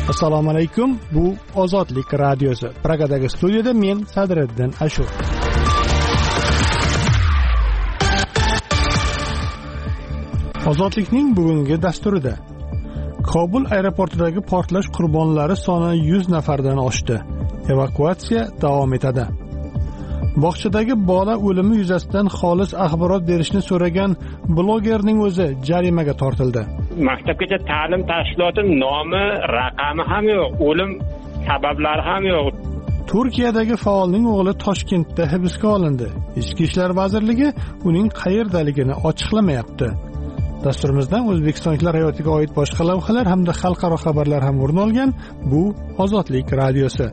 Assalomu alaykum. Bu Ozodlik radiosi. Pragadagi studiyada men Sadriddin Ashur. Ozodlikning bugungi dasturida Kobul aeroportidagi portlash qurbonlari soni 100 nafardan oshdi. Evakuatsiya davom etadi. Bog'chadagi bola o'limi yuzasidan xolis axborot berishni so'ragan blogerning o'zi jarimaga tortildi. Maktabgacha ta'lim tashkiloti nomi, raqami ham yo'q, o'lim sabablari ham yo'q. Turkiyadagi faolning o'g'li Toshkentda hibsga olindi. Ichki ishlar vazirligi uning qayerdaligini ochiqlamayapti. Dasturimizdan o'zbekistonliklar hayotiga oid boshqa lavhalar hamda xalqaro xabarlar ham o'rin olgan. Bu Ozodlik radiosi.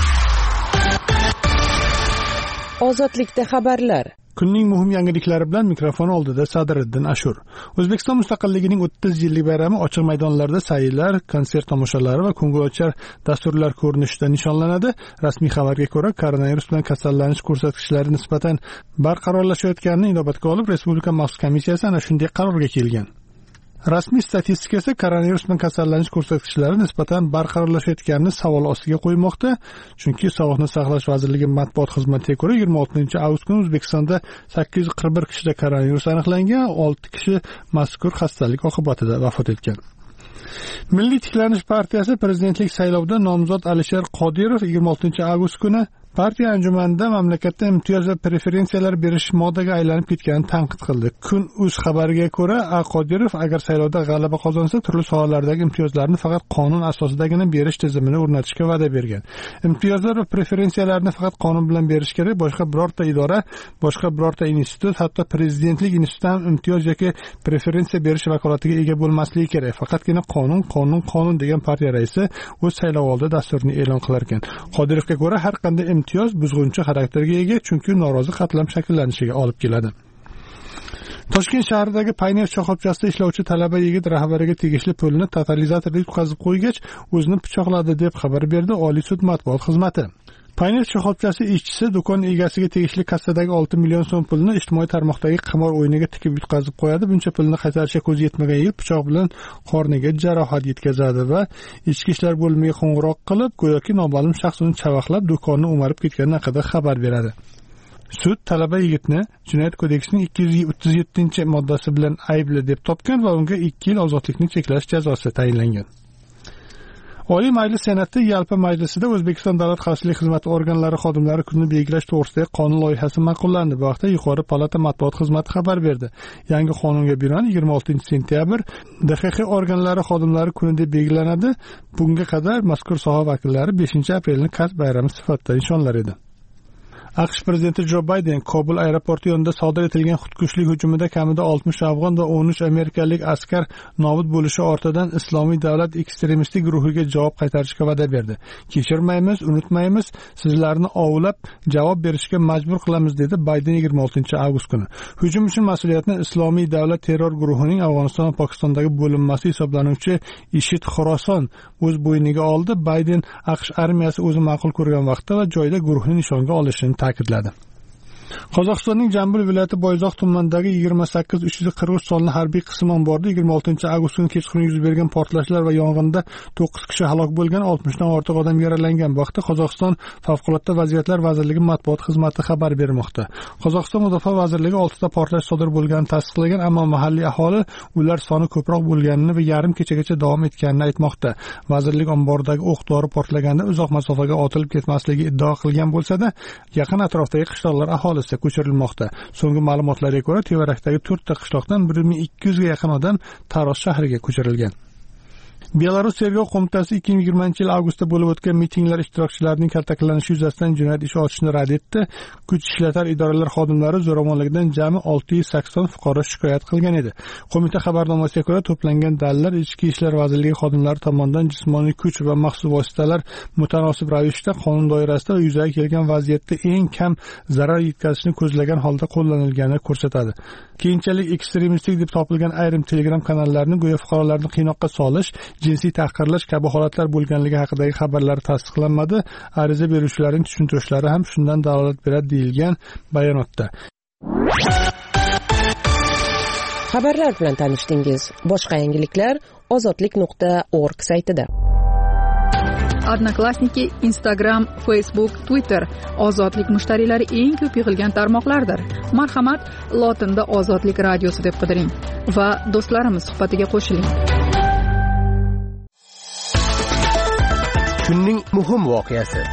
Ozodlikda xabarlar. Kunning muhim yangiliklari bilan mikrofon oldida Sadriddin Ashur. O'zbekiston mustaqilligining 30 yillik bayrami ochiq maydonlarda sayillar, konsert tomoshalari va ko'ngilochar dasturlar ko'rinishida nishonlanadi. Rasmiy xabarga ko'ra, koronavirus bilan kasallanish ko'rsatkichlari nisbatan barqarorlashayotganini inobatga olib, Respublika maxsus komissiyasi ana shunday qarorga kelgan. Rasmiy statistika esa koronavirus bilan kasallanish ko'rsatkichlari nisbatan barqarorlashayotganini savol ostiga qo'ymoqda. Chunki Sog'liqni saqlash vazirligi matbuot xizmatiga ko'ra 26-avgust kuni O'zbekistonda 841 kishida koronavirus aniqlangan, 6 kishi mazkur xastalik oqibatida vafot etgan. Milliy tiklanish partiyasi prezidentlik saylovida nomzod Alisher Qodirov 26-avgust kuni partiya anjumanida mamlakatda imtiyoz va preferensiyalar berish modaga aylanib ketganini tanqid qildi. Kun.uz xabariga ko'ra, Qodirov agar saylovda g'alaba qozonsa, turli sohalardagi imtiyozlarni faqat qonun asosidagina berish tizimini o'rnatishga va'da bergan. Imtiyozlar va preferensiyalarni faqat qonun bilan berish kerak, boshqa birorta idora, boshqa birorta institut, hatto prezidentlik instituti ham imtiyoz yoki preferensiya berish vakolatiga ega bo'lmasligi kerak. Faqatgina qonun degan partiya raisi o'z saylovoldi dasturini e'lon qilar ekan. Qodirovga ko'ra, har qanday imtiyoz buzg'unchi xarakterga ega, chunki norozi qatlam shakllanishiga olib keladi. Toshkent shahridagi Paynet shoxobchasida ishlovchi talaba yigit rahbariga tegishli pulni totalizatorda yutqazib qo'ygach, o'zini pichoqladi deb xabar berdi Oliy sud matbuot xizmati. Paynet shoxobchasi ishchisi do'kon egasiga tegishli kassadagi 6 million so'm pulni ijtimoiy tarmoqdagi qimor o'yiniga tikib yutqazib qo'yadi. Buncha pulni qaytarishga ko'zi yetmagan yigit pichoq bilan qorniga jarohat yetkazadi va ichki ishlar bo'limiga qo'ng'iroq qilib, go'yoki noma'lum shaxs uni chavaqlab, do'konni o'marib ketgani haqida xabar beradi. Sud talaba yigitni Jinoyat kodeksining 237-moddasi bilan aybli deb topgan va unga 2 yil ozodlikni cheklash jazosi tayinlangan. Oliy Majlis Senati yalpi majlisida O'zbekiston Davlat xavfsizlik xizmati organlari xodimlari kunini belgilash to'g'risidagi qonun loyihasi ma'qullandi. Bu haqda Yuqori palata matbuot xizmati xabar berdi. Yangi qonunga binoan 26-sentyabr DXX organlari xodimlari kuni deb belgilanadi. Bunga qadar mazkur soha vakillari 5-aprelni kasb bayrami sifatida nishonlar edi. AQSh prezidenti Jo Bayden Kobul aeroporti yonida sodir etilgan xudkushlik hujumida kamida 60 afg'on va 13 amerikalik askar nobud bo'lishi ortidan Islomiy davlat ekstremistik guruhiga javob qaytarishga va'da berdi. Kechirmaymiz, unutmaymiz, sizlarni ovlab javob berishga majbur qilamiz dedi Bayden 26-avgust kuni. Hujum uchun mas'uliyatni Islomiy davlat terror guruhining Afg'oniston va Pokistondagi bo'linmasi hisoblanuvchi IShID Xorason o'z bo'yniga oldi. Bayden AQSh armiyasi o'zi ma'qul ko'rgan vaqtda va joyda guruhni nishonga olishini ta'kidladi. Qozog'istonning Jambul viloyati Boyzoq tumanidagi 28-340 sonli harbiy qism omborida 26-avgust kuni kechqurun yuz bergan portlashlar va yong'inda 9 kishi halok bo'lgan, 60 dan ortiq odam yaralangan. Bu haqda Qozog'iston Favqulodda vaziyatlar vazirligi matbuot xizmati xabar bermoqda. Qozog'iston Mudofaa vazirligi 6 ta portlash sodir bo'lganini tasdiqlagan, ammo mahalliy aholi ular soni ko'proq bo'lganini va yarim kechagacha davom etganini aytmoqda. Vazirlik ombordagi o'q-dori portlaganda uzoq masofaga otilib ketmasligi iddao qilgan bo'lsa-da, yaqin atrofdagi qishloqlar aholi ko'chirilmoqda. So'nggi ma'lumotlarga ko'ra, Tevarakdagi 4 ta qishloqdan 1200 ga yaqin odam Taros shahriga ko'chirilgan. Belarus tergov qo'mitasi 2020-yil avgustda bo'lib o'tgan mitinglar ishtirokchilarining kaltaklanishi yuzasidan jinoyat ishi ochishni rad etdi. Kuch ishlatar idoralar xodimlari zo'ravonlikdan jami 680 fuqaro shikoyat qilgan edi. Qo'mita xabarnomasiga ko'ra, to'plangan dalillar Ichki ishlar vazirligi xodimlari tomonidan jismoniy kuch va maxsus vositalar mutanosib ravishda qonun doirasida va yuzaga kelgan vaziyatda eng kam zarar yetkazishni ko'zlagan holda qo'llanilganini ko'rsatadi. Keyinchalik ekstremistik deb topilgan ayrim Telegram kanallarni go'yo fuqarolarni qiynoqqa solish, jinsiy tahqirlash kabi holatlar bo'lganligi haqidagi xabarlar tasdiqlanmadi. Ariza beruvchilarning tushuntirishlari ham shundan dalolat beradi deyilgan bayonotda. Xabarlar bilan tanishdingiz. Boshqa yangiliklar ozodlik.org saytida. Odnoklassniki, Instagram, Facebook, Twitter ozodlik mushtariylari eng ko'p yig'ilgan tarmoqlardir. Marhamat, lotinda ozodlik radiosi deb qidiring va do'stlarimiz suhbatiga qo'shiling. Kunning muhim voqeasi.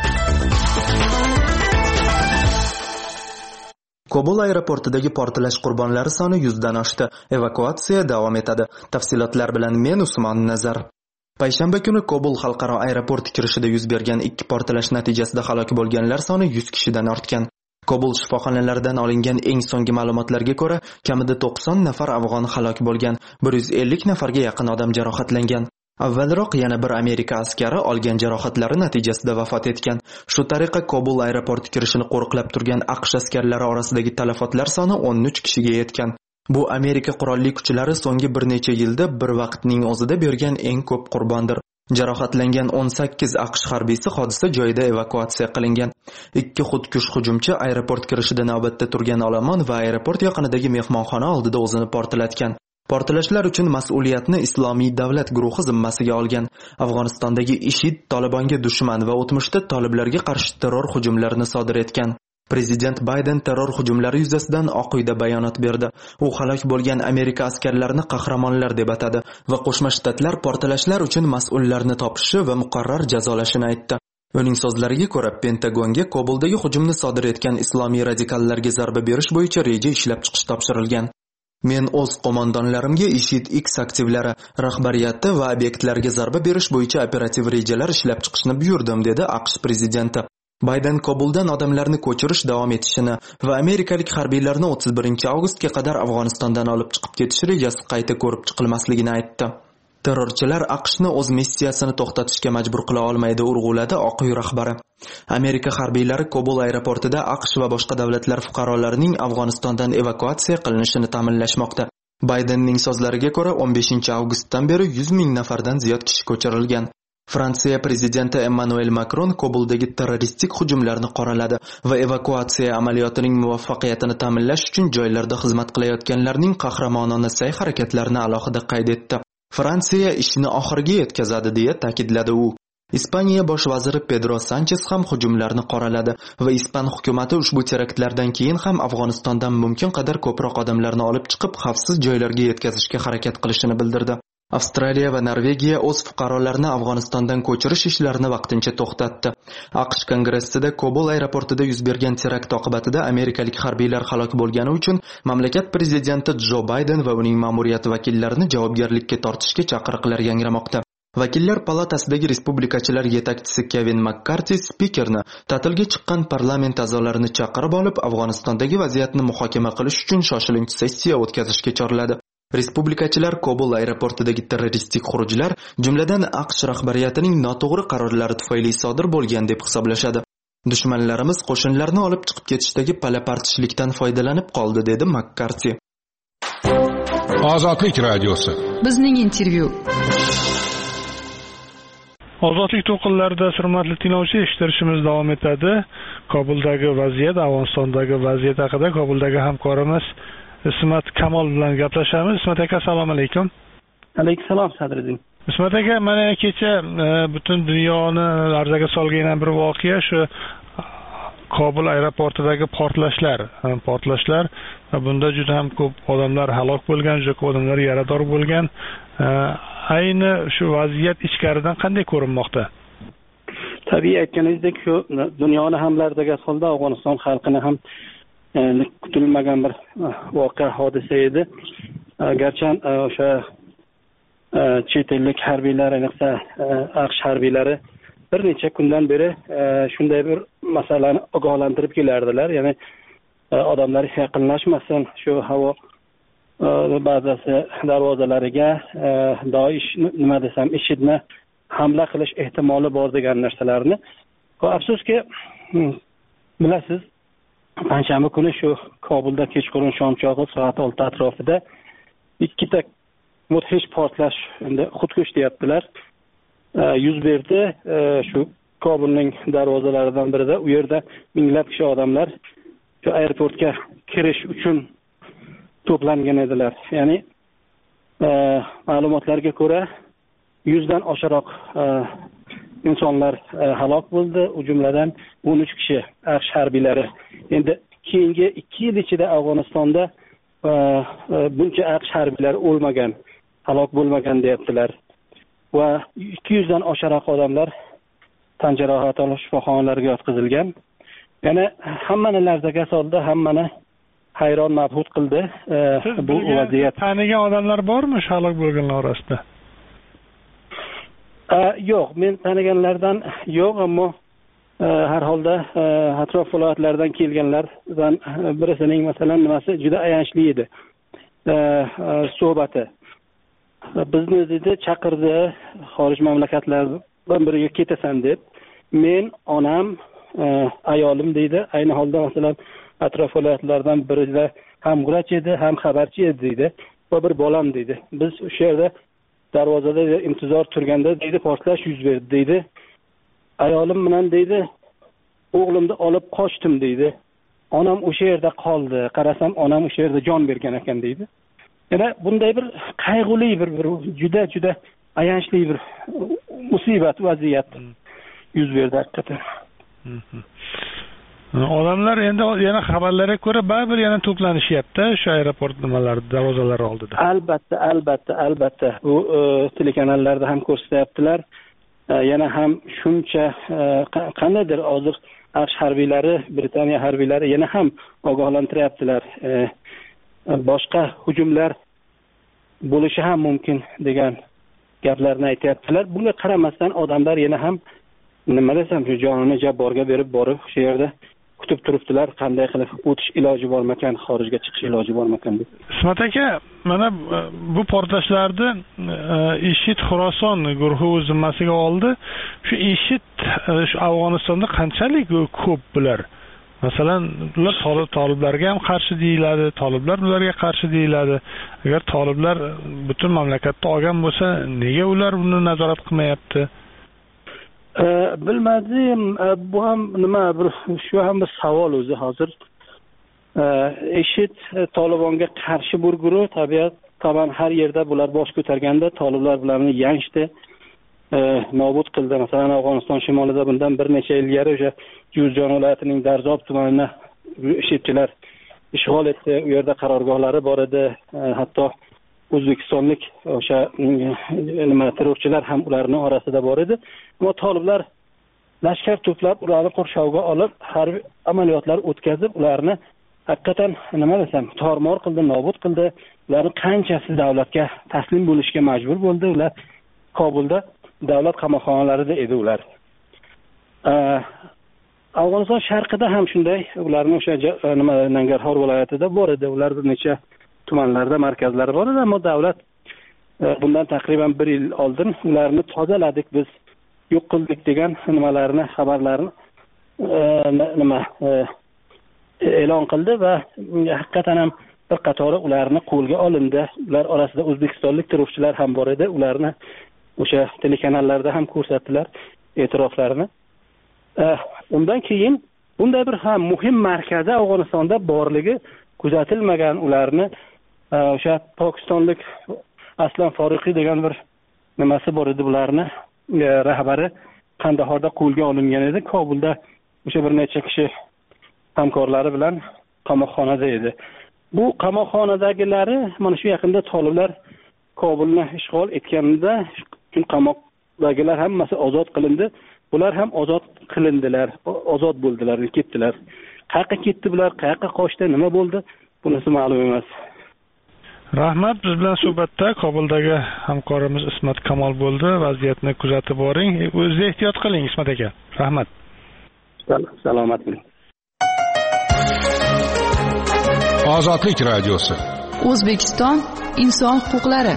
Kobul aeroportidagi portlash qurbonlari soni 100 dan oshdi. Evakuatsiya davom etadi. Tafsilotlar bilan men Usmon Nazar. Payshanba kuni Kobul xalqaro aeroporti kirishida yuz bergan 2 portlash natijasida halok bo'lganlar soni 100 kishidan ortgan. Kobul shifoxonalaridan olingan eng so'nggi ma'lumotlarga ko'ra, kamida 90 nafar afg'on halok bo'lgan, 150 nafarga yaqin odam jarohatlangan. Avvalroq yana bir Amerika askari olgan jarohatlari natijasida vafot etgan. Shu tariqa Kobul aeroporti kirishini qo'riqlab turgan AQSh askarlari orasidagi talafotlar soni 13 kishiga yetgan. Bu Amerika qurolli kuchlari so'nggi bir necha yilda bir vaqtning o'zida bergan eng ko'p qurbondir. Jarohatlangan 18 AQSh harbiysi hodisa joyida evakuatsiya qilingan. 2 xudkush hujumchi aeroport kirishida navbatda turgan olomon va aeroport yaqinidagi mehmonxona oldida o'zini portlatgan. Portlashlar uchun mas'uliyatni Islomiy davlat guruhi zimmasiga olgan. Afg'onistondagi IShID Tolibonga dushman va o'tmishda toliblarga qarshi terror hujumlarini sodir etgan. Prezident Bayden terror hujumlari yuzasidan Oq uyda bayonot berdi. U halok bo'lgan Amerika askarlarini qahramonlar deb atadi va Qo'shma Shtatlar portlashlar uchun mas'ullarni topishi va muqarrar jazolashini aytdi. Uning so'zlariga ko'ra, Pentagonga Kobuldagi hujumni sodir etgan islomiy radikallarga zarba berish bo'yicha reja ishlab chiqish topshirilgan. Men o'z qo'mondonlarimga IShID X aktivlari, rahbariyati va obyektlarga zarba berish bo'yicha operativ rejalar ishlab chiqishni buyurdim, dedi AQSh prezidenti. Bayden Kobuldan odamlarni ko'chirish davom etishini va amerikalik harbiylarni 31-avgustga qadar Afg'onistondan olib chiqib ketish rejasi qayta ko'rib chiqilmasligini aytdi. Terrorchilar AQShni o'z missiyasini to'xtatishga majbur qila olmaydi, urg'uladi Oq uy rahbari. Amerika harbiylari Kobul aeroportida AQSh va boshqa davlatlar fuqarolarining Afg'onistondan evakuatsiya qilinishini ta'minlashmoqda. Baydenning so'zlariga ko'ra, 15-avgustdan beri 100 ming nafardan ziyod kishi ko'chirilgan. Fransiya prezidenti Emmanuel Macron Kobuldagi terroristik hujumlarni qoraladi va evakuatsiya amaliyotining muvaffaqiyatini ta'minlash uchun joylarda xizmat qilayotganlarning qahramonona sa'y-harakatlarini alohida qayd etdi. Fransiya ishni oxiriga yetkazadi deya ta'kidladi u. Ispaniya bosh vaziri Pedro Sanchez ham hujumlarni qoraladi va Ispan hukumatı ushbu teraktlardan keyin ham Afg'onistondan mumkin qadar ko'proq odamlarni olib chiqib, xavfsiz joylarga yetkazishga harakat qilishini bildirdi. Avstraliya va Norvegiya o'z fuqarolarini Afg'onistondan ko'chirish ishlarini vaqtincha to'xtatdi. AQSh kongressida Kobul aeroportida yuz bergan terakt oqibatida amerikalik harbiylar halok bo'lgani uchun mamlakat prezidenti Jo Bayden va uning ma'muriyati vakillarini javobgarlikka tortishga chaqiriqlar yangramoqda. Vakillar palatasidagi respublikachilar yetakchisi Kevin McCarthy spikerni ta'tilga chiqqan parlament a'zolarini chaqirib olib, Afg'onistondagi vaziyatni muhokama qilish uchun shoshilinch sessiya o'tkazishga chorladi. Respublikachilar Kobul aeroportidagi terroristik xurujlar, jumladan AQSh rahbariyatining noto'g'ri qarorlari tufayli sodir bo'lgan deb hisoblashadi. Dushmanlarimiz qo'shinlarni olib chiqib ketishdagi palapartishlikdan foydalanib qoldi, dedi McCarthy. Ozodlik radiosi. Bizning intervyu. Ozodlik to'lqinlarida hurmatli tinglovchi, eshittirishimiz davom etadi. Kobuldagi vaziyat, Afg'onistondagi vaziyat haqida Kobuldagi hamkorimiz Ismat Kamol bilan gaplashamiz. Ismat aka, assalomu alaykum. Alayhissalom Sadriddin. Ismat aka, mana kecha butun dunyoni larzaga solgan bir voqea shu Kobul aeroportidagi portlashlar va bunda juda ham ko'p odamlar halok bo'lgan, juda ko'p odamlar yarador bo'lgan. Ayni shu vaziyat ichkaridan qanday ko'rinmoqda? Tabiiy aytganingizdek, shu dunyoni ham larzaga soldi, Afg'oniston xalqini ham kutilmagan bir voqea, hodisa edi. Garchi o'sha chet ellik harbiylar, ayniqsa AQSh harbiylari bir necha kundan beri shunday bir masalani ogohlantirib kelardilar. Ya'ni odamlar yaqinlashmasin, shu havo bazasi darvozalariga Daesh nima desam, IShIDni hamla qilish ehtimoli bor degan narsalarni. Afsuski, bilasiz, panshanba kuni shu Kobulda kechqurun shom chog'i soat 6 atrofida ikkita mudhish portlash, endi xudkush deyaptilar, yuz berdi. Shu Kobulning darvozalaridan birida, u yerda minglab kishi odamlar shu aeroportga kirish uchun to'plangan edilar. Ya'ni ma'lumotlarga ko'ra 100 dan oshiqroq insonlar halok bo'ldi, u jumladan 13 kishi AQSh harbiylari. Endi keyingi 2 yil ichida Afg'onistonda buncha AQSh harbiylari o'lmagan, halok bo'lmagan deyaptilar. Va 200 dan oshiq odamlar tan jarohati olib shifoxonalarga yotqizilgan. Yana hammani larzaga soldi, hammani hayron mabhut qildi bu vaziyat. Tanigan odamlar bormi halok bo'lganlar orasida? Yo'q, men taniganlardan yo'q, ammo har holda atrof viloyatlardan kelganlardan birisining masalan nimasi juda ayanchli edi. Suhbati. Bizni dedi chaqirdi xorij mamlakatlardan biriga ketasan deb. Men, onam, ayolim deydi. Ayni holda masalan atrof viloyatlardan birida ham vrach edi, ham xabarchi edi deydi. Va bir bolam deydi. Biz o'sha yerda darvozada intizor turganda deydi portlash yuz berdi deydi. Ayolim bilan deydi o'g'limni olib qochdim deydi. Onam o'sha yerda qoldi. Qarasam onam o'sha yerda jon bergan ekan deydi. Yana bunday bir qayg'uli bir juda ayanchli bir musibat vaziyat yuz berdi haqiqatan. Odamlar endi yana xabarlarga ko'ra baribir yana to'planishyapti o'sha aeroport nimalari darvozalari oldida. Albatta. Bu telekanallarda ham ko'rsatyaptilar. Yana ham shuncha qandaydir hozir AQSh harbiylari, Britaniya harbiylari yana ham ogohlantiryaptilar. Boshqa hujumlar bo'lishi ham mumkin degan gaplarni aytayaptilar. Bunga qaramasdan odamlar yana ham nima desam, shu jonini jabborga berib borib shu yerda kutib turibdilar, qanday qilib o'tish iloji bormakan, xorijga chiqish iloji bormakan deb. Ismat aka, mana bu portlashlarni IShID Xorason guruhi o'z zimmasiga oldi. Shu IShID shu Afg'onistonda qanchalik ko'p bular? Masalan, ular toliblarga ham qarshi deyiladi, toliblar ularga qarshi deyiladi. Agar toliblar butun mamlakatni olgan bo'lsa, nega ular buni nazorat qilmayapti? Bilmadim, bu ham nima, shu ham bir savol o'zi hozir. IShID Tolibonga qarshi bir guruh, tabiatan har yerda bular bosh ko'targanda toliblar bilan yanchdi, nobud qildi. Masalan, Afg'oniston shimolida bundan bir necha yil ilgari o'sha Juzjon viloyatining Darzob tumanini IShIDchilar ishg'ol etdi. U yerda qarorgohlari bor edi. Hatto o'zbekistonlik o'sha terrorchilar ham ularning orasida bor edi. Ammo toliblar lashkar to'plab ularni qurshovga olib, harbiy amaliyotlar o'tkazib, ularni haqiqatan nima desam, tormor qildi, nobud qildi. Ularni qanchasi davlatga taslim bo'lishga majbur bo'ldi. Ular Kobulda davlat qamoqxonalarida edi ular. Afg'oniston sharqida ham shunday, ularning o'sha Nangarxor viloyatida bor edi. Ular bir necha tumanlarda markazlari bor edi, ammo davlat bundan taqriban 1 yil oldin ularni tozaladik, biz yo'q qildik degan nimalarni, xabarlarni e'lon qildi va haqiqatan ham bir qatori ularni qo'lga olindi. Ular orasida o'zbekistonlik terrorchilar ham bor edi. Ularni o'sha telekanallarda ham ko'rsatdilar e'tiroflarini. Undan keyin bunday bir ham muhim markazi Afg'onistonda borligi kuzatilmagan. Ularni o'sha pokistonlik Aslan Foruqiy degan bir nimasi bor edi, bularni rahbari Qandahorda qo'lga olingan edi. Kobulda o'sha bir necha kishi hamkorlari bilan qamoqxonada edi. Bu qamoqxonadagilari mana shu yaqinda toliblar Kobulni ishg'ol etganida qamoqdagilar hammasi ozod qilindi. Bular ham ozod qilindilar, ozod bo'ldilar, ketdilar. Qayerga ketdi bular, qayerga qochdi, nima bo'ldi? Bunisi ma'lum emas. Rahmat, biz bilan suhbatda Kobuldagi hamkorimiz Ismat Kamol bo'ldi. Vaziyatni kuzatib boring. O'zingizni ehtiyot qiling, Ismat aka. Rahmat. Salomat bo'ling. Ozodlik radiosi. O'zbekiston inson huquqlari.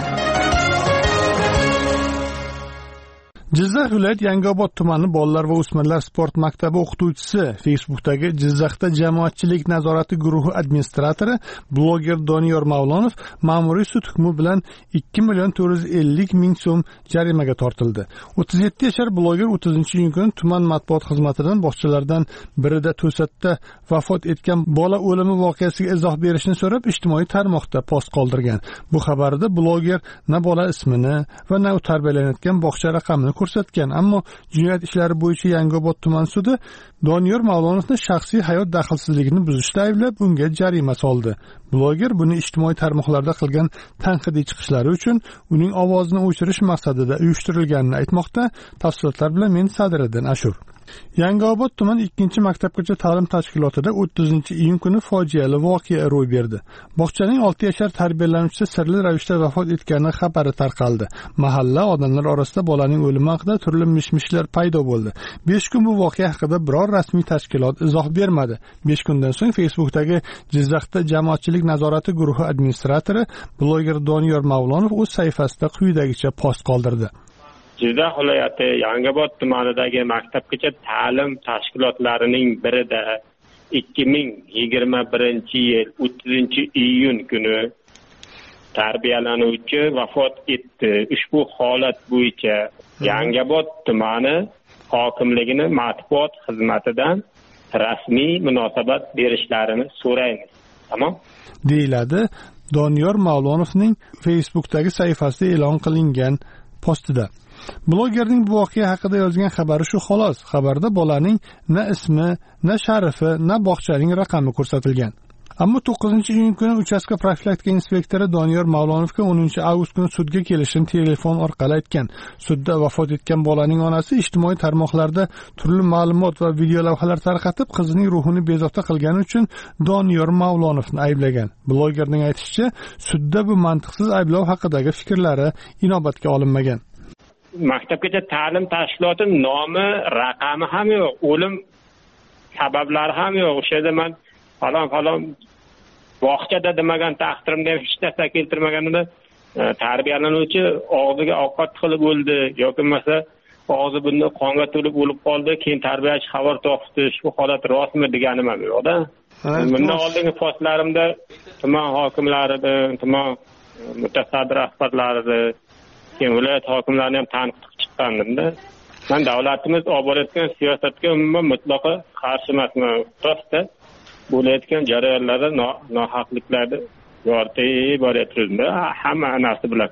Jizzax viloyat Yangiobod tumani bolalar va o'smirlar sport maktabi o'qituvchisi Facebook'dagi Jizzaxda jamoatchilik nazorati guruhi administratori bloger Doniyor Mavlonov ma'muriy sud hukmi bilan 2,450,000 so'm jarimaga tortildi. 37 yashar bloger 30-iyun kuni tuman matbuot xizmatidan bog'chalardan birida to'satda vafot etgan bola o'limi voqeasiga izoh berishni so'rab ijtimoiy tarmoqda post qoldirgan. Bu xabarda bloger na bola ismini va na tarbiyalanayotgan bog'cha raqamini ko'rsatgan, ammo jinoyat ishlari bo'yicha Yangiobod tuman sudi Doniyor Mavlonovni shaxsiy hayot daxlsizligini buzishda ayblab, unga jarima soldi. Bloger buni ijtimoiy tarmoqlarda qilgan tanqidiy chiqishlari uchun uning ovozini o'chirish maqsadida uyushtirilganini aytmoqda. Tafsilotlar bilan men Sadiriddin Ashur. Yangiobod tuman 2-maktabgacha ta'lim tashkilotida 30-iyun kuni fojiali voqea ro'y berdi. Bog'chaning 6 yashar tarbiyalanuvchisi sirli ravishda vafot etgani xabari tarqaldi. Mahalla odamlar orasida bolaning o'limi haqida turli mish-mishlar paydo bo'ldi. 5 kun bu voqea haqida biror rasmiy tashkilot izoh bermadi. 5 kundan so'ng Facebookdagi Jizzaxda jamoatchilik nazorati guruhi administratori bloger Doniyor Mavlonov o'z sahifasida quyidagicha post qoldirdi. Jizzax viloyati Yangiobod tumanidagi maktabgacha ta'lim tashkilotlarining birida 2021-yil 30-iyun kuni tarbiyalanuvchi vafot etdi. Ushbu holat bo'yicha Yangiobod tumani hokimligini matbuot xizmatidan rasmiy munosabat berishlarini so'raymiz. Tamom? deyiladi Doniyor Mavlonovning Facebookdagi sahifasida e'lon qilingan postida. Blogerning bu voqea haqida yozgan xabari shu xolos. Xabarda bolaning na ismi, na sharifi, na bog'chaning raqami ko'rsatilgan. Ammo 9-iyun kuni uchastka profilaktika inspektori Doniyor Mavlonovga 10-avgust kuni sudga kelishini telefon orqali aytgan. Sudda vafot etgan bolaning onasi ijtimoiy tarmoqlarda turli ma'lumot va video lavhalar tarqatib, qizining ruhini bezovta qilgani uchun Doniyor Mavlonovni ayblagan. Blogerning aytishicha, sudda bu mantiqsiz ayblov haqidagi fikrlari inobatga olinmagan. Maktabgacha ta'lim tashkiloti nomi, raqami ham yo'q, o'lim sabablari ham yo'q. O'sha yerda men falon bog'chada demagan taqdirimda ham hech narsa keltirmaganimda tarbiyalanuvchi og'ziga ovqat qilib o'ldi yoki bo'lmasa og'zi bunday qonga to'lib o'lib qoldi, keyin tarbiyachi xabar topdi. Shu holat rostmi deganim ham yo'q-da. Bundan oldingi postlarimda tuman hokimlaridan, tuman mutasaddi rahbarlaridan, keyin viloyat hokimlarini ham tanqid qilib chiqqandim-da. Men davlatimiz olib borayotgan siyosatga umuman mutlaqo qarshi emasman. Rostda bo'layotgan jarayonlarda nohaqliklarni yoritib boryapmiz. Hamma narsa bilan.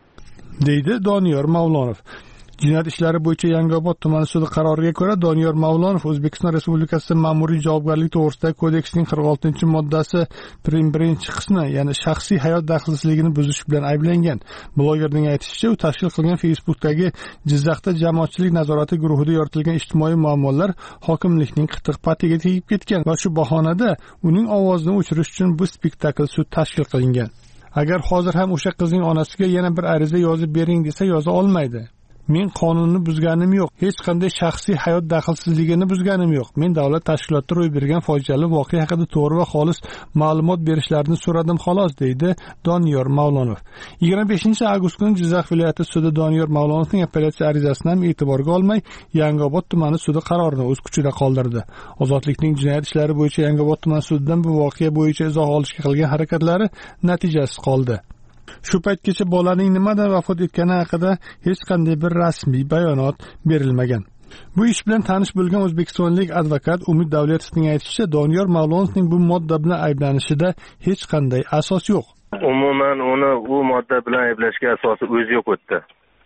deydi Doniyor Mavlonov. Jinoyat ishlari bo'yicha Yangiobod tumani sudi qaroriga ko'ra Doniyor Mavlonov O'zbekiston Respublikasi ma'muriy javobgarlik to'g'risidagi kodeksining 46-moddasi 1-qismi, ya'ni shaxsiy hayot daxlsizligini buzish bilan ayblangan. Blogerning aytishicha, u tashkil qilgan Facebookdagi Jizzaxda jamoatchilik nazorati guruhida yoritilgan ijtimoiy muammolar hokimlikning qitiq patiga tegib ketgan va shu bahonada uning ovozini o'chirish uchun bu spektakl sud tashkil qilingan. Agar hozir ham o'sha qizning onasiga yana bir ariza yozib bering desa, yoza olmaydi. Men qonunni buzganim yo'q, hech qanday shaxsiy hayot daxlsizligini buzganim yo'q. Men davlat tashkilotida ro'y bergan fojiali voqea haqida to'g'ri va xolis ma'lumot berishlarini so'radim xolos, deydi Doniyor Mavlonov. 25-avgust kuni Jizzax viloyati sudi Doniyor Mavlonovning apellyatsiya arizasini ham e'tiborga olmay, Yangiobod tumani sudi qarorini o'z kuchida qoldirdi. Ozodlikning jinoyat ishlari bo'yicha Yangiobod tumani sudidan bu voqea bo'yicha izoh olishga qilgan harakatlari natijasiz qoldi. Shu paytgacha bolaning nimadan vafot etgani haqida hech qanday bir rasmiy bayonot berilmagan. Bu ish bilan tanish bo'lgan o'zbekistonlik advokat Umid Davletovning aytishicha, Doniyor Mavlonovning bu modda bilan ayblanishida hech qanday asos yo'q. Umuman uni bu modda bilan ayblashga asosi o'zi yo'q o'tdi.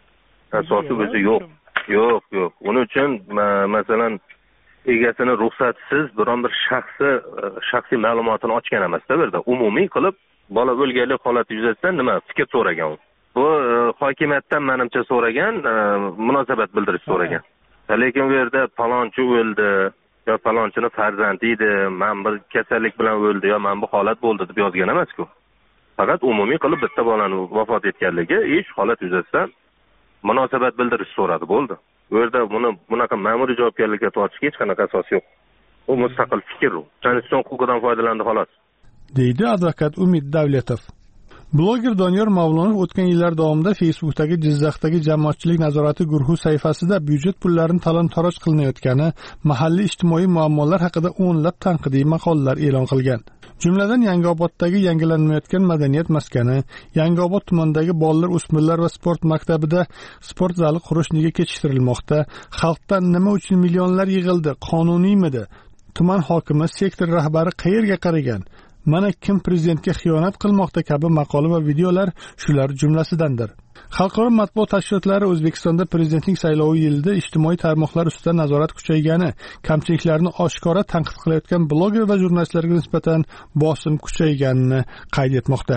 Asosi o'zi yo'q. Yo'q. Uning uchun masalan egasini ruxsatsiz biron bir shaxsiy ma'lumotini ochgan emas-da, bu yerda umumiy qilib bola o'lganlik holati yuzasidan nima fikr so'ragan. Bu hokimiyatdan menimcha so'ragan, munosabat bildirish so'ragan. Lekin bu yerda palonchi o'ldi, yo palonchini farzandi edi, men bir kasallik bilan o'ldi, yo men bu holat bo'ldi deb yozgan emas-ku. Faqat umumiy qilib bitta bolaning vafot etganligi, ish holat yuzasidan munosabat bildirish so'radi, bo'ldi. Bu yerda bunaqa ma'muriy javobgarlikka tortishga hech qanaqa asos yo'q. U mustaqil fikr, konstitutsion huquqidan foydalandi xolos, deydi advokat Umid Davletov. Bloger Doniyor Mavlonov o'tgan yillar davomida Facebookdagi Jizzaxdagi jamoatchilik nazorati guruhi sahifasida byudjet pullarini talon-taroj qilinayotgani, mahalliy ijtimoiy muammolar haqida o'nlab tanqidiy maqolalar e'lon qilgan. Jumladan Yangioboddagi yangilanmayotgan madaniyat maskani, Yangiobod tumanidagi bolalar, o'smirlar va sport maktabida sport zali qurish nega kechiktirilmoqda? Xalqdan nima uchun millionlar yig'ildi? Qonuniymidi? Tuman hokimi, sektor rahbari qayerga qaragan? mana kim prezidentga xiyonat qilmoqda kabi maqola va videolar shular jumlasidandir. Xalqaro matbuot tashkilotlari O'zbekistonda prezidentlik saylovi yilida ijtimoiy tarmoqlar ustida nazorat kuchaygani, kamchiliklarni oshkora tanqid qilayotgan bloger va jurnalistlarga nisbatan bosim kuchayganini qayd etmoqda.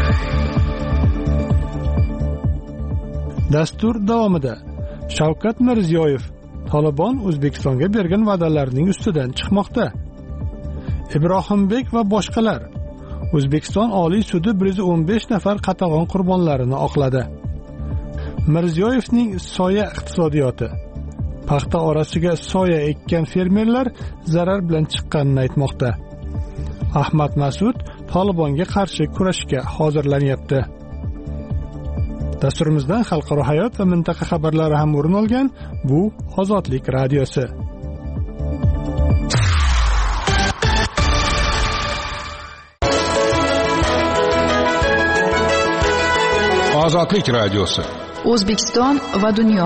Dastur davomida Shavkat Mirziyoyev Tolibon O'zbekistonga bergan va'dalarning ustidan chiqmoqda. Ibrohimbek va boshqalar O'zbekiston Oliy sudi 115 nafar qatag'on qurbonlarini oqladi. Mirziyoyevning soya iqtisodiyoti. Paxta orasiga soya ekkan fermerlar zarar bilan chiqqanini aytmoqda. Ahmad Mas'ud Tolibonga qarshi kurashga hozirlanyapti. Dasturimizdan xalqaro hayot va mintaqa xabarlari ham o'rin olgan. Bu Ozodlik radiosi. Ozodlik radiosi. O'zbekiston va dunyo.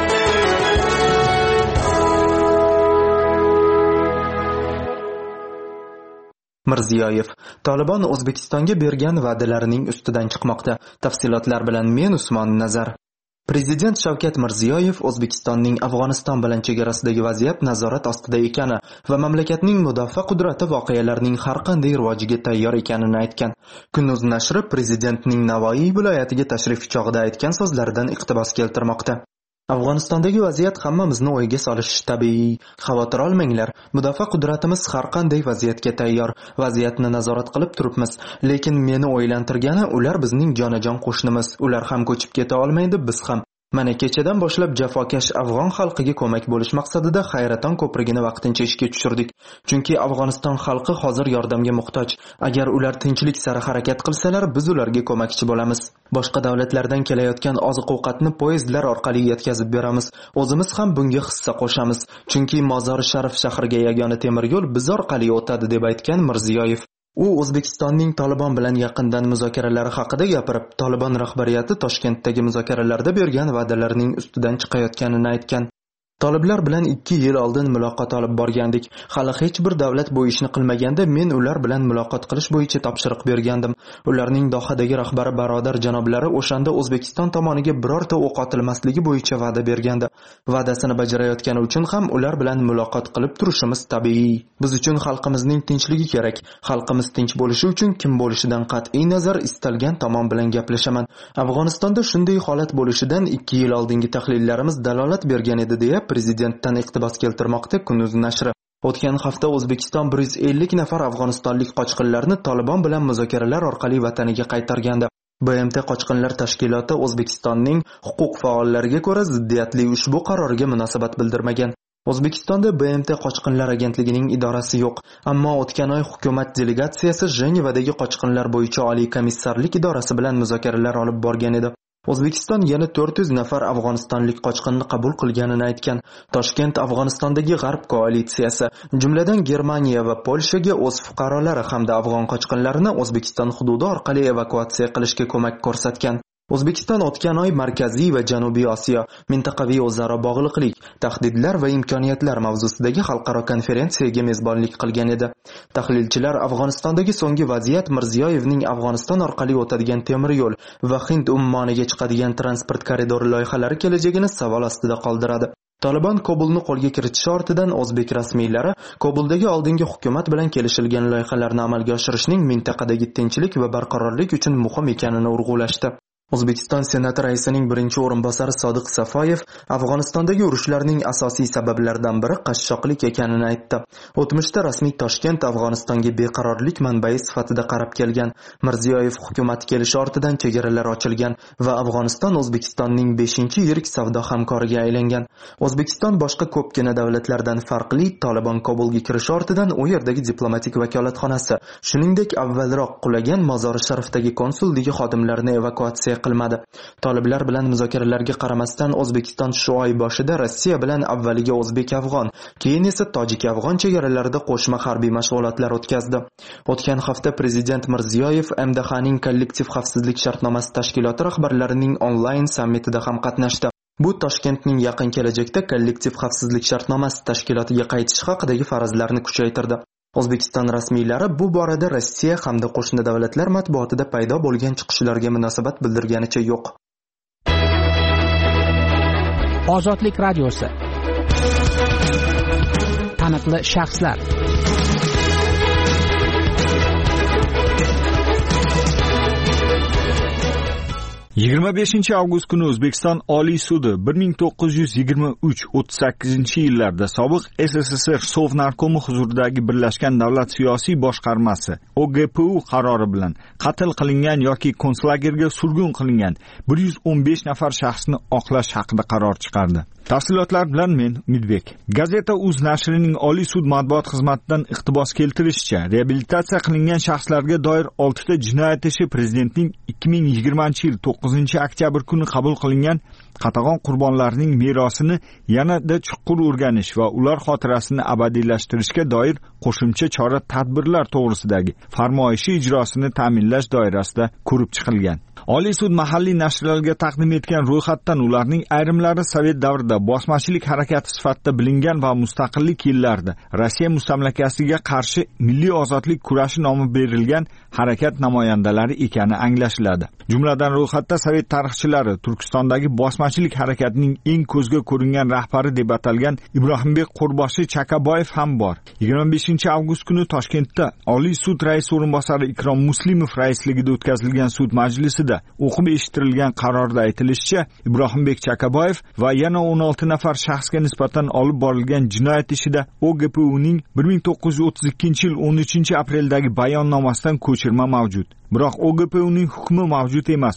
Mirziyoyev Tolibon O'zbekistonga bergan va'dalarining ustidan chiqmoqda. Tafsilotlar bilan men Usmon Nazar. Prezident Shavkat Mirziyoyev O'zbekistonning Afg'oniston bilan chegarasidagi vaziyat nazorat ostida ekani va mamlakatning mudofaa qudrati voqealarning har qanday rivojiga tayyor ekanini aytgan. Kunduz nashri prezidentning Navoiy viloyatiga tashrifi chog'ida aytgan so'zlaridan iqtibos keltirmoqda. Afg'onistondagi vaziyat hammamizni o'yga solishi tabiiy. Xavotir olmanglar, mudofaa qudratimiz har qanday vaziyatga tayyor. Vaziyatni nazorat qilib turibmiz, lekin meni o'ylantirgani ular bizning jonajon qo'shnimiz. Ular ham ko'chib keta olmaydi, biz ham. Mana kechadan boshlab jafokash afg'on xalqiga ko'mak bo'lish maqsadida Xayraton ko'prigini vaqtincha ishga tushirdik. Chunki Afg'oniston xalqi hozir yordamga muhtoj. Agar ular tinchlik sari harakat qilsalar, biz ularga ko'makchi bo'lamiz. Boshqa davlatlardan kelayotgan oziq-ovqatni poyezdlar orqali yetkazib beramiz. O'zimiz ham bunga hissa qo'shamiz. Chunki Mozori Sharif shahriga yagona temir yo'l biz orqali o'tadi deb aytgan Mirziyoyev. U O'zbekistonning Tolibon bilan yaqindan muzokaralari haqida gapirib, Tolibon rahbariyati Toshkentdagi muzokaralarda bergan va'dalarning ustidan chiqayotganini aytgan. Toliblar bilan 2 yil oldin muloqot olib borgandik. Hali hech bir davlat bu ishni qilmaganda men ular bilan muloqot qilish bo'yicha topshiriq bergandim. Ularning Dohadagi rahbari barodar janoblari o'shanda O'zbekiston tomoniga birorta o'q otilmasligi bo'yicha va'da bergandi. Va'dasini bajarayotgani uchun ham ular bilan muloqot qilib turishimiz tabiiy. Biz uchun xalqimizning tinchligi kerak. Xalqimiz tinch bo'lishi uchun kim bo'lishidan qat'iy nazar istalgan tomon bilan gaplashaman. Afg'onistonda shunday holat bo'lishidan 2 yil oldingi tahlillarimiz dalolat bergan edi deya prezidentdan iqtibos keltirmoqda Kunduz nashri. O'tgan hafta O'zbekiston 150 nafar afg'onistonlik qochqinlarni Tolibon bilan muzokaralar orqali vataniga qaytargandi. BMT qochqinlar tashkiloti O'zbekistonning huquq faollariga ko'ra ziddiyatli ushbu qarorga munosabat bildirmagan. O'zbekistonda BMT qochqinlar agentligining idorasi yo'q, ammo o'tgan oy hukumat delegatsiyasi Jenevadagi qochqinlar bo'yicha oliy komissarlik idorasi bilan muzokaralar olib borgan edi. O'zbekiston yana 400 nafar afg'onistonlik qochqinni qabul qilganini aytgan. Toshkent Afg'onistondagi G'arb koalitsiyasi, jumladan Germaniya va Polshaga o'z fuqarolari hamda afg'on qochqinlarini O'zbekiston hududi orqali evakuatsiya qilishga ko'mak ko'rsatgan. O'zbekiston o'tgan oy Markaziy va Janubiy Osiyo mintaqaviy o'zaro bog'liqlik, tahdidlar va imkoniyatlar mavzusidagi xalqaro konferensiyaga mezbonlik qilgan edi. Tahlilchilar Afg'onistondagi so'nggi vaziyat Mirziyoyevning Afg'oniston orqali o'tadigan temir yo'l va Hind ummoniga chiqadigan transport koridori loyihalari kelajagini savol ostida qoldiradi. Tolibon Kobulni qo'lga kiritishi ortidan o'zbek rasmiylari Kobuldagi oldingi hukumat bilan kelishilgan loyihalarni amalga oshirishning mintaqadagi tinchlik va barqarorlik uchun muhim ekanini urg'ulashdi. O'zbekiston Senati raisining birinchi o'rinbosari Sodiq Safoyev Afg'onistondagi urushlarning asosiy sabablaridan biri qashshoqlik ekanini aytdi. O'tmishda rasmiy Toshkent Afg'onistonga beqarorlik manbai sifatida qarab kelgan. Mirziyoyev hukumati kelishi ortidan chegaralar ochilgan va Afg'oniston O'zbekistonning 5-yirik savdo hamkoriga aylangan. O'zbekiston boshqa ko'pgina davlatlardan farqli Tolibon Kobulga kirishi ortidan u yerdagi diplomatik vakolatxonasi, shuningdek avvalroq qulagan Mozori Sharifdagi konsulligi xodimlarini evakuatsiya qilmadi. Toliblar bilan muzokaralarga qaramasdan O'zbekiston shu oy boshida Rossiya bilan avvaliga o'zbek-afg'on, keyin esa tojik-afg'on chegaralarida qo'shma harbiy mashg'ulotlar o'tkazdi. O'tgan hafta prezident Mirziyoyev MDHning kollektiv xavfsizlik shartnomasi tashkiloti rahbarlarining onlayn sammitida ham qatnashdi. Bu Toshkentning yaqin kelajakda kollektiv xavfsizlik shartnomasi tashkilotiga qaytish haqidagi farazlarni kuchaytirdi. O'zbekiston rasmiylari bu borada Rossiya hamda qo'shni davlatlar matbuotida paydo bo'lgan chiqishlarga munosabat bildirganicha yo'q. Ozodlik radiosi. Taniqli shaxslar. Yigirma 25 avgust kuni O'zbekiston Oliy sudi 1923-38 yillarda sobiq SSSR Sovnarkomi huzuridagi Birlashgan davlat siyosiy boshqarmasi OGPU qarori bilan qatl qilingan yoki konslagerga surgun qilingan 115 nafar shaxsni oqlash haqida qaror chiqardi. Tafsilotlar bilan men Umidbek. Gazeta Uz nashrining Oliy sud matbuot xizmatidan iqtibos keltirishicha, reabilitatsiya qilingan shaxslarga doir 6 ta jinoyat ishi prezidentning 2020-yil 9-oktyabr kuni qabul qilingan Qatag'on qurbonlarining merosini yanada chuqur o'rganish va ular xotirasini abadiylashtirishga doir qo'shimcha chora-tadbirlar to'g'risidagi farmoyishi ijrosini ta'minlash doirasida ko'rib chiqilgan. Oliy sud mahalliy nashrlarga taqdim etgan ro'yxatdan ularning ayrimlari Sovet davrida bosmachilik harakati sifatida bilingan va mustaqillik yillarida Rossiya mustamlakasiga qarshi milliy ozodlik kurashi nomi berilgan harakat namoyandalari ekani anglashiladi. Jumladan ro'yxatda Sovet tarixchilari Turkistondagi bosmachilik harakatining eng ko'zga ko'ringan rahbari deb atalgan Ibrohimbek Qo'rboshi Chakaboyev ham bor. 25 avgust kuni Toshkentda Oliy sud raisi o'rinbosari Ikrom Muslimov raisligida o'tkazilgan sud majlisida o'qib eshittirilgan qarorda aytilishicha, Ibrohimbek Chakaboyev va yana 16 nafar shaxsga nisbatan olib borilgan jinoyat ishida OGPUning 1932-yil 13-apreldagi bayonnomasidan ko'chirma mavjud. Biroq OGPUning hukmi mavjud emas.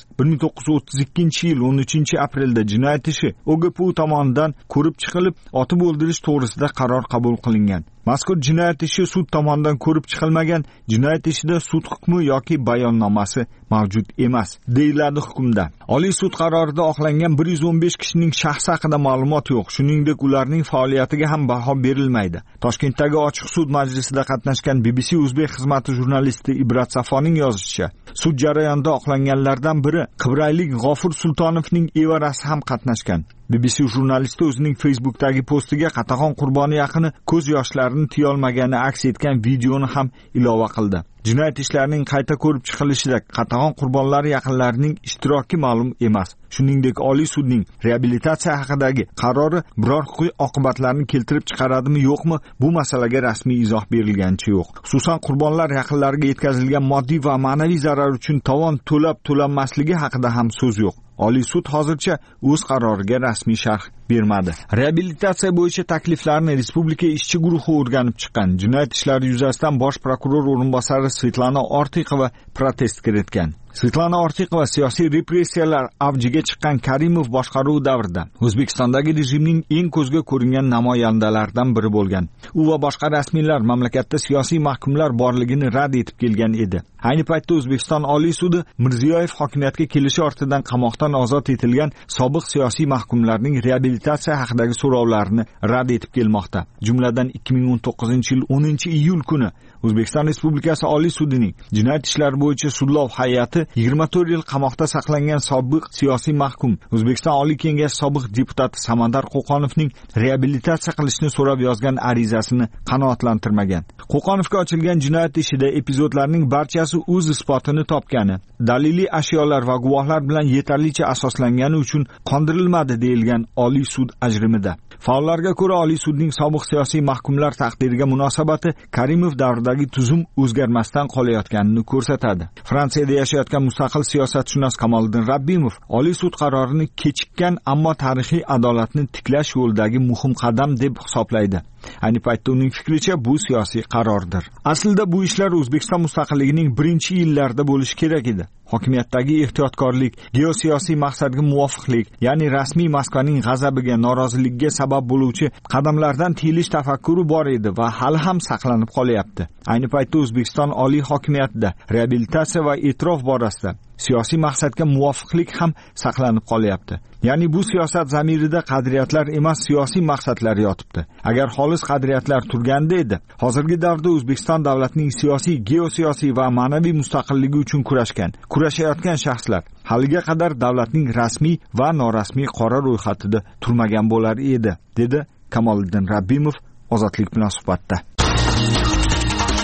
1932-yil 13-aprelda jinoyat ishi OGPU tomonidan ko'rib chiqilib, otib o'ldirish to'g'risida qaror qabul qilingan. Mazkur jinoyat ishi sud tomonidan ko'rib chiqilmagan, jinoyat ishida sud hukmi yoki bayonnomasi mavjud emas, deyiladi hukmda. Oliy sud qarorida oqlangan 115 kishining shaxsi haqida ma'lumot yo'q, shuningdek ularning faoliyatiga ham baho berilmaydi. Toshkentdagi ochiq sud majlisida qatnashgan BBC O'zbek xizmati jurnalisti Ibrat Safoning yozishicha, sud jarayonida oqlanganlardan biri Qibraylik G'ofur Sultonovning evarasi ham qatnashgan. BBC jurnalisti o'zining Facebook'dagi postiga Qatag'on qurboni yaqini ko'z yoshlarini tiyolmagani aks etgan videoni ham ilova qildi. Jinoyat ishlarining qayta ko'rib chiqilishida Qatag'on qurbonlari yaqinlarining ishtiroki ma'lum emas. Shuningdek, Oliy sudning reabilitatsiya haqidagi qarori biror huquqiy oqibatlarni keltirib chiqaradimi yo'qmi, bu masalaga rasmiy izoh berilganicha yo'q. Xususan, qurbonlar yaqinlariga yetkazilgan moddiy va ma'naviy zarar uchun tovon to'lanmasligi haqida ham so'z yo'q. Oliy sud hozircha o'z qaroriga rasmiy sharh bermadi. Reabilitatsiya bo'yicha takliflarni Respublika ishchi guruhi o'rganib chiqqan. Jinoyat ishlari yuzasidan bosh prokuror o'rinbosari Svetlana Ortiqova protest kiritgan. Svetlana Ortiqova siyosiy repressiyalar avjiga chiqqan Karimov boshqaruvi davrida O'zbekistondagi rejimning eng ko'zga ko'ringan namoyandalaridan biri bo'lgan. U va boshqa rasmiylar mamlakatda siyosiy mahkumlar borligini rad etib kelgan edi. Ayni paytda O'zbekiston Oliy sudi Mirziyoyev hokimiyatga kelishi ortidan qamoqdan ozod etilgan sobiq siyosiy mahkumlarning reabilitatsiya haqidagi so'rovlarini rad etib kelmoqda. Jumladan 2019-yil 10-iyul kuni O'zbekiston Respublikasi Oliy sudining jinoyat ishlari bo'yicha sudlov hay'ati 24 yil qamoqda saqlangan sobiq siyosiy mahkum O'zbekiston Oliy Kengashi sobiq deputati Samandar Qo'qonovning reabilitatsiya qilishni so'rab yozgan arizasini qanoatlantirmagan. Qo'qonovga ochilgan jinoyat ishida epizodlarning barchasi o'z isbotini topgani, daliliy ashyolar va guvohlar bilan yetarlicha asoslangani uchun qondirilmadi deyilgan Oliy sud ajrimida. Faollarga ko'ra Oliy sudning sobiq siyosiy mahkumlar taqdiriga munosabati Karimov davridagi tuzum o'zgarmasdan qolayotganini ko'rsatadi. Fransiyada yashayotgan mustaqil siyosatshunos Kamoliddin Rabbimov Oliy sud qarorini kechikkan, ammo tarixiy adolatni tiklash yo'lidagi muhim qadam deb hisoblaydi. Ayni paytda uning fikricha bu siyosiy qarordir. Aslida bu ishlar O'zbekiston mustaqilligining birinchi yillarida bo'lishi kerak edi. Hokimiyatdagi ehtiyotkorlik, geosiyosiy maqsadga muvofiqlik, ya'ni rasmiy Moskvaning g'azabiga, noroziligiga sabab bo'luvchi qadamlardan tiyilish tafakkuri bor edi va hali ham saqlanib qolyapti. Ayni paytda O'zbekiston oliy hokimiyatida reabilitatsiya va e'tirof borasida siyosiy maqsadga muvofiqlik ham saqlanib qolyapti. Ya'ni bu siyosat zamirida qadriyatlar emas, siyosiy maqsadlar yotibdi. Agar xolis qadriyatlar turganda edi, hozirgi davrda O'zbekiston davlatining siyosiy, geosiyosiy va ma'naviy mustaqilligi uchun kurashayotgan shaxslar haliga qadar davlatning rasmiy va norasmiy qora ro'yxatida turmagan bo'lar edi, dedi Kamoliddin Rabbimov Ozodlik bilan suhbatda.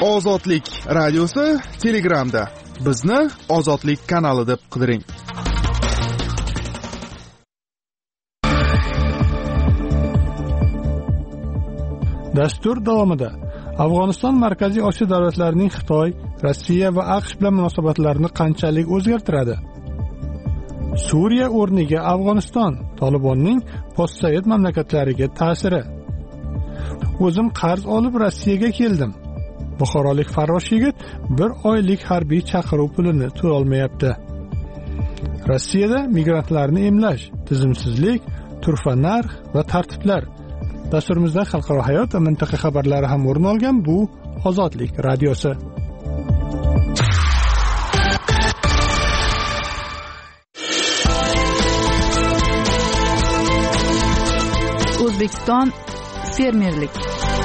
Ozodlik radiosi Telegramda. Bizni Ozodlik kanali deb qidiring. Dastur davomida Afg'oniston Markaziy Osiyo davlatlarining Xitoy, Rossiya va AQSh bilan munosabatlarini qanchalik o'zgartiradi? Suriya o'rniga Afg'oniston, Tolibonning postsovet mamlakatlariga ta'siri. O'zim qarz olib Rossiyaga keldim. Buxorolik farrosh yigit 1 oylik harbiy chaqiruv pulini to'lay olmayapti. Rossiyada migrantlarni emlash, tizimsizlik, turfa narx va tartiblar. Dasturimizda xalqaro hayot va mintaqa xabarlari ham o'rin olgan bu Ozodlik radiosi. O'zbekiston fermerlik.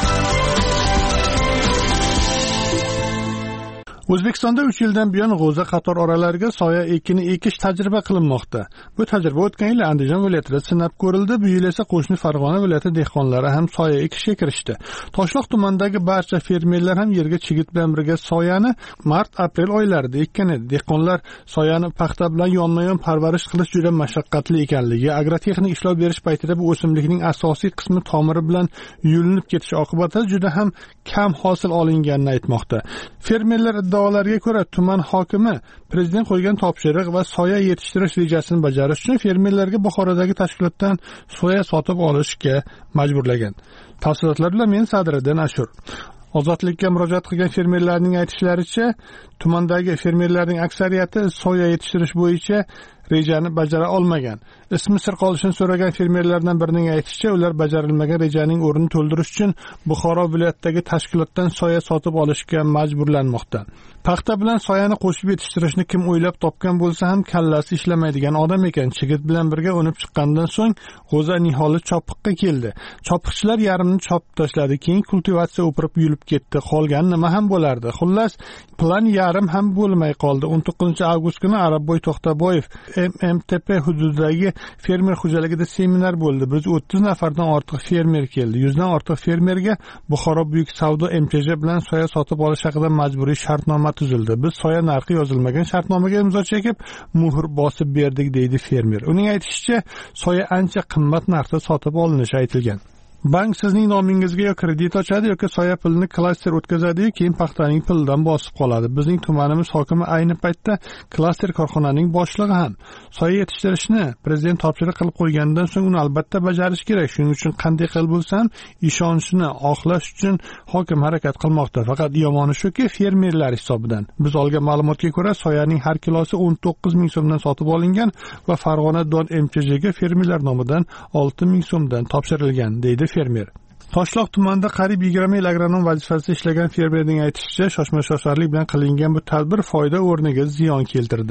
O'zbekistonda 3 yildan buyon g'o'za qator oralariga soya ekini ekish tajriba qilinmoqda. Bu tajriba o'tgan yil Andijon viloyatida sinab ko'rildi. Bu yil esa qo'shni Farg'ona viloyati dehqonlari ham soya ekishga kirishdi. Toshloq tumanidagi barcha fermerlar ham yerga chigit bilan birga soyani mart-aprel oylarida ekkan edi. Dehqonlar soyani paxta bilan yonma-yon parvarish qilish juda mashaqqatli ekanligi, agrotexnik ishlov berish paytida bu o'simlikning asosiy qismi tomiri bilan yulinib ketishi oqibatida juda ham kam hosil olinganini aytmoqda. Fermerlar iddaolariga ko'ra tuman hokimi prezident qo'ygan topshiriq va soya yetishtirish rejasini bajarish uchun fermerlarga Buxorodagi tashkilotdan soya sotib olishga majburlagan. Tafsilotlar bilan men Sadriddin Ashur. Ozodlikka murojaat qilgan fermerlarning aytishlaricha, tumandagi fermerlarning aksariyati soya yetishtirish bo'yicha rejani bajara olmagan. Ismi sir qolishini so'ragan fermerlardan birining aytishicha, ular bajarilmagan rejaning o'rnini to'ldirish uchun Buxoro viloyatidagi tashkilotdan soya sotib olishga majburlanmoqda. Paxta bilan soyani qo'shib yetishtirishni kim o'ylab topgan bo'lsa ham kallasi ishlamaydigan odam ekan. Chigit bilan birga unib chiqqandan so'ng g'o'za niholi chopiqqa keldi. Chopiqchilar yarimni chopib tashladi, keyin kultivatsiya o'pirib yulib ketdi. Qolgan nima ham bo'lardi? Xullas, plan yarim ham bo'lmay qoldi. 19-avgust kuni Arabboy To'xtaboyev MMTP hududidagi fermer xo'jaligida seminar bo'ldi. Biz 30 nafardan ortiq fermer keldi. 100 dan ortiq fermerga Buxoro buyuk savdo MTJ bilan soya sotib olish haqida majburiy shartnoma tuzildi. Biz soya narxi yozilmagan shartnomaga imzo chekib, muhr bosib berdik, deydi fermer. Uning aytishicha, soya ancha qimmat narxda sotib olinishi aytilgan. Bank sizning nomingizga yo kredit ochadi yoki soya pulini klaster o'tkazadi, keyin paxtaning pulidan bosib qoladi. Bizning tumanimiz hokimi ayni paytda klaster korxonaning boshlig'i ham. Soya yetishtirishni prezident topshiriq qilib qo'ygandan so'ng uni albatta bajarish kerak. Shuning uchun qanday qilib bo'lsam, ishonchni oqlash uchun hokim harakat qilmoqda. Faqat yomoni shuki, fermerlar hisobidan. Biz olgan ma'lumotga ko'ra, soyaning har kilosi 19 ming so'mdan sotib olingan va Farg'ona Don MTJga fermerlar nomidan 6 ming so'mdan topshirilgan, deydi fermer. Toshloq tumanida qariyb 20 yil agronom vazifasida ishlagan fermerning aytishicha, shoshma-shosharlik bilan qilingan bu tadbir foyda o'rniga ziyon keltirdi.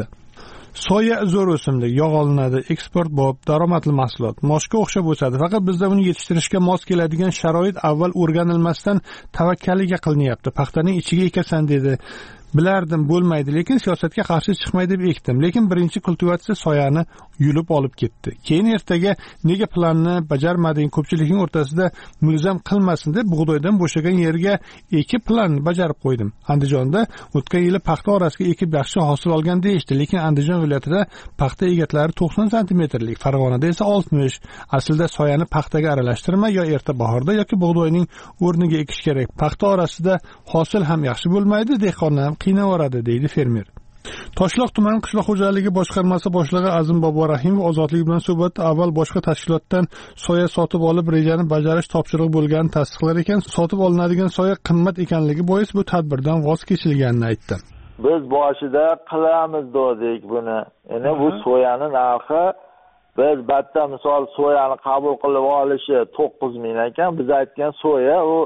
Soya zo'r o'simlik, yog' olinadi, eksportbop, daromadli mahsulot, moshga o'xshab o'sadi. Faqat bizda uni yetishtirishga mos keladigan sharoit avval o'rganilmasdan tavakkaliga qilinyapti. Paxtaning ichiga ekasan dedi. Bilardim bo'lmaydi, lekin siyosatga qarshi chiqmay deb ekdim. Lekin birinchi kultivatsiya soyani yulib olib ketdi. Keyin ertaga nega planni bajarmading, ko'pchilikning o'rtasida mulzam qilmasin deb bug'doydan bo'shagan yerga ekib planni bajarib qo'ydim. Andijonda o'tgan yili paxta orasiga ekib yaxshi hosil olgan deyishdi, lekin Andijon viloyatida paxta egatlari 90 santimetrlik, Farg'onada esa 60. Aslida soyani paxtaga aralashtirma, yo erta bahorda yoki bug'doyning o'rniga ekish kerak. Paxta orasida hosil ham yaxshi bo'lmaydi, dehqonlar ham qiynavoradi, deydi fermer. Toshloq tuman qishloq xo'jaligi boshqarmasi boshlig'i Azim Boborahimov Ozodlik bilan suhbatda avval boshqa tashkilotdan soya sotib olib rejani bajarish topshirig'i bo'lganini tasdiqlar ekan, sotib olinadigan soya qimmat ekanligi bois bu tadbirdan voz kechilganini aytdi. Biz boshida qilamiz dedik buni. Endi bu soyani narxi biz batta misol soyani qabul qilib olishi 9 ming ekan, biz aytgan soya u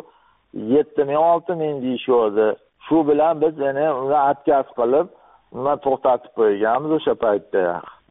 7 ming 6 ming deyishdi. Shu bilan biz uni atkaz qilib, uni to'xtatib qo'yganmiz o'sha paytda.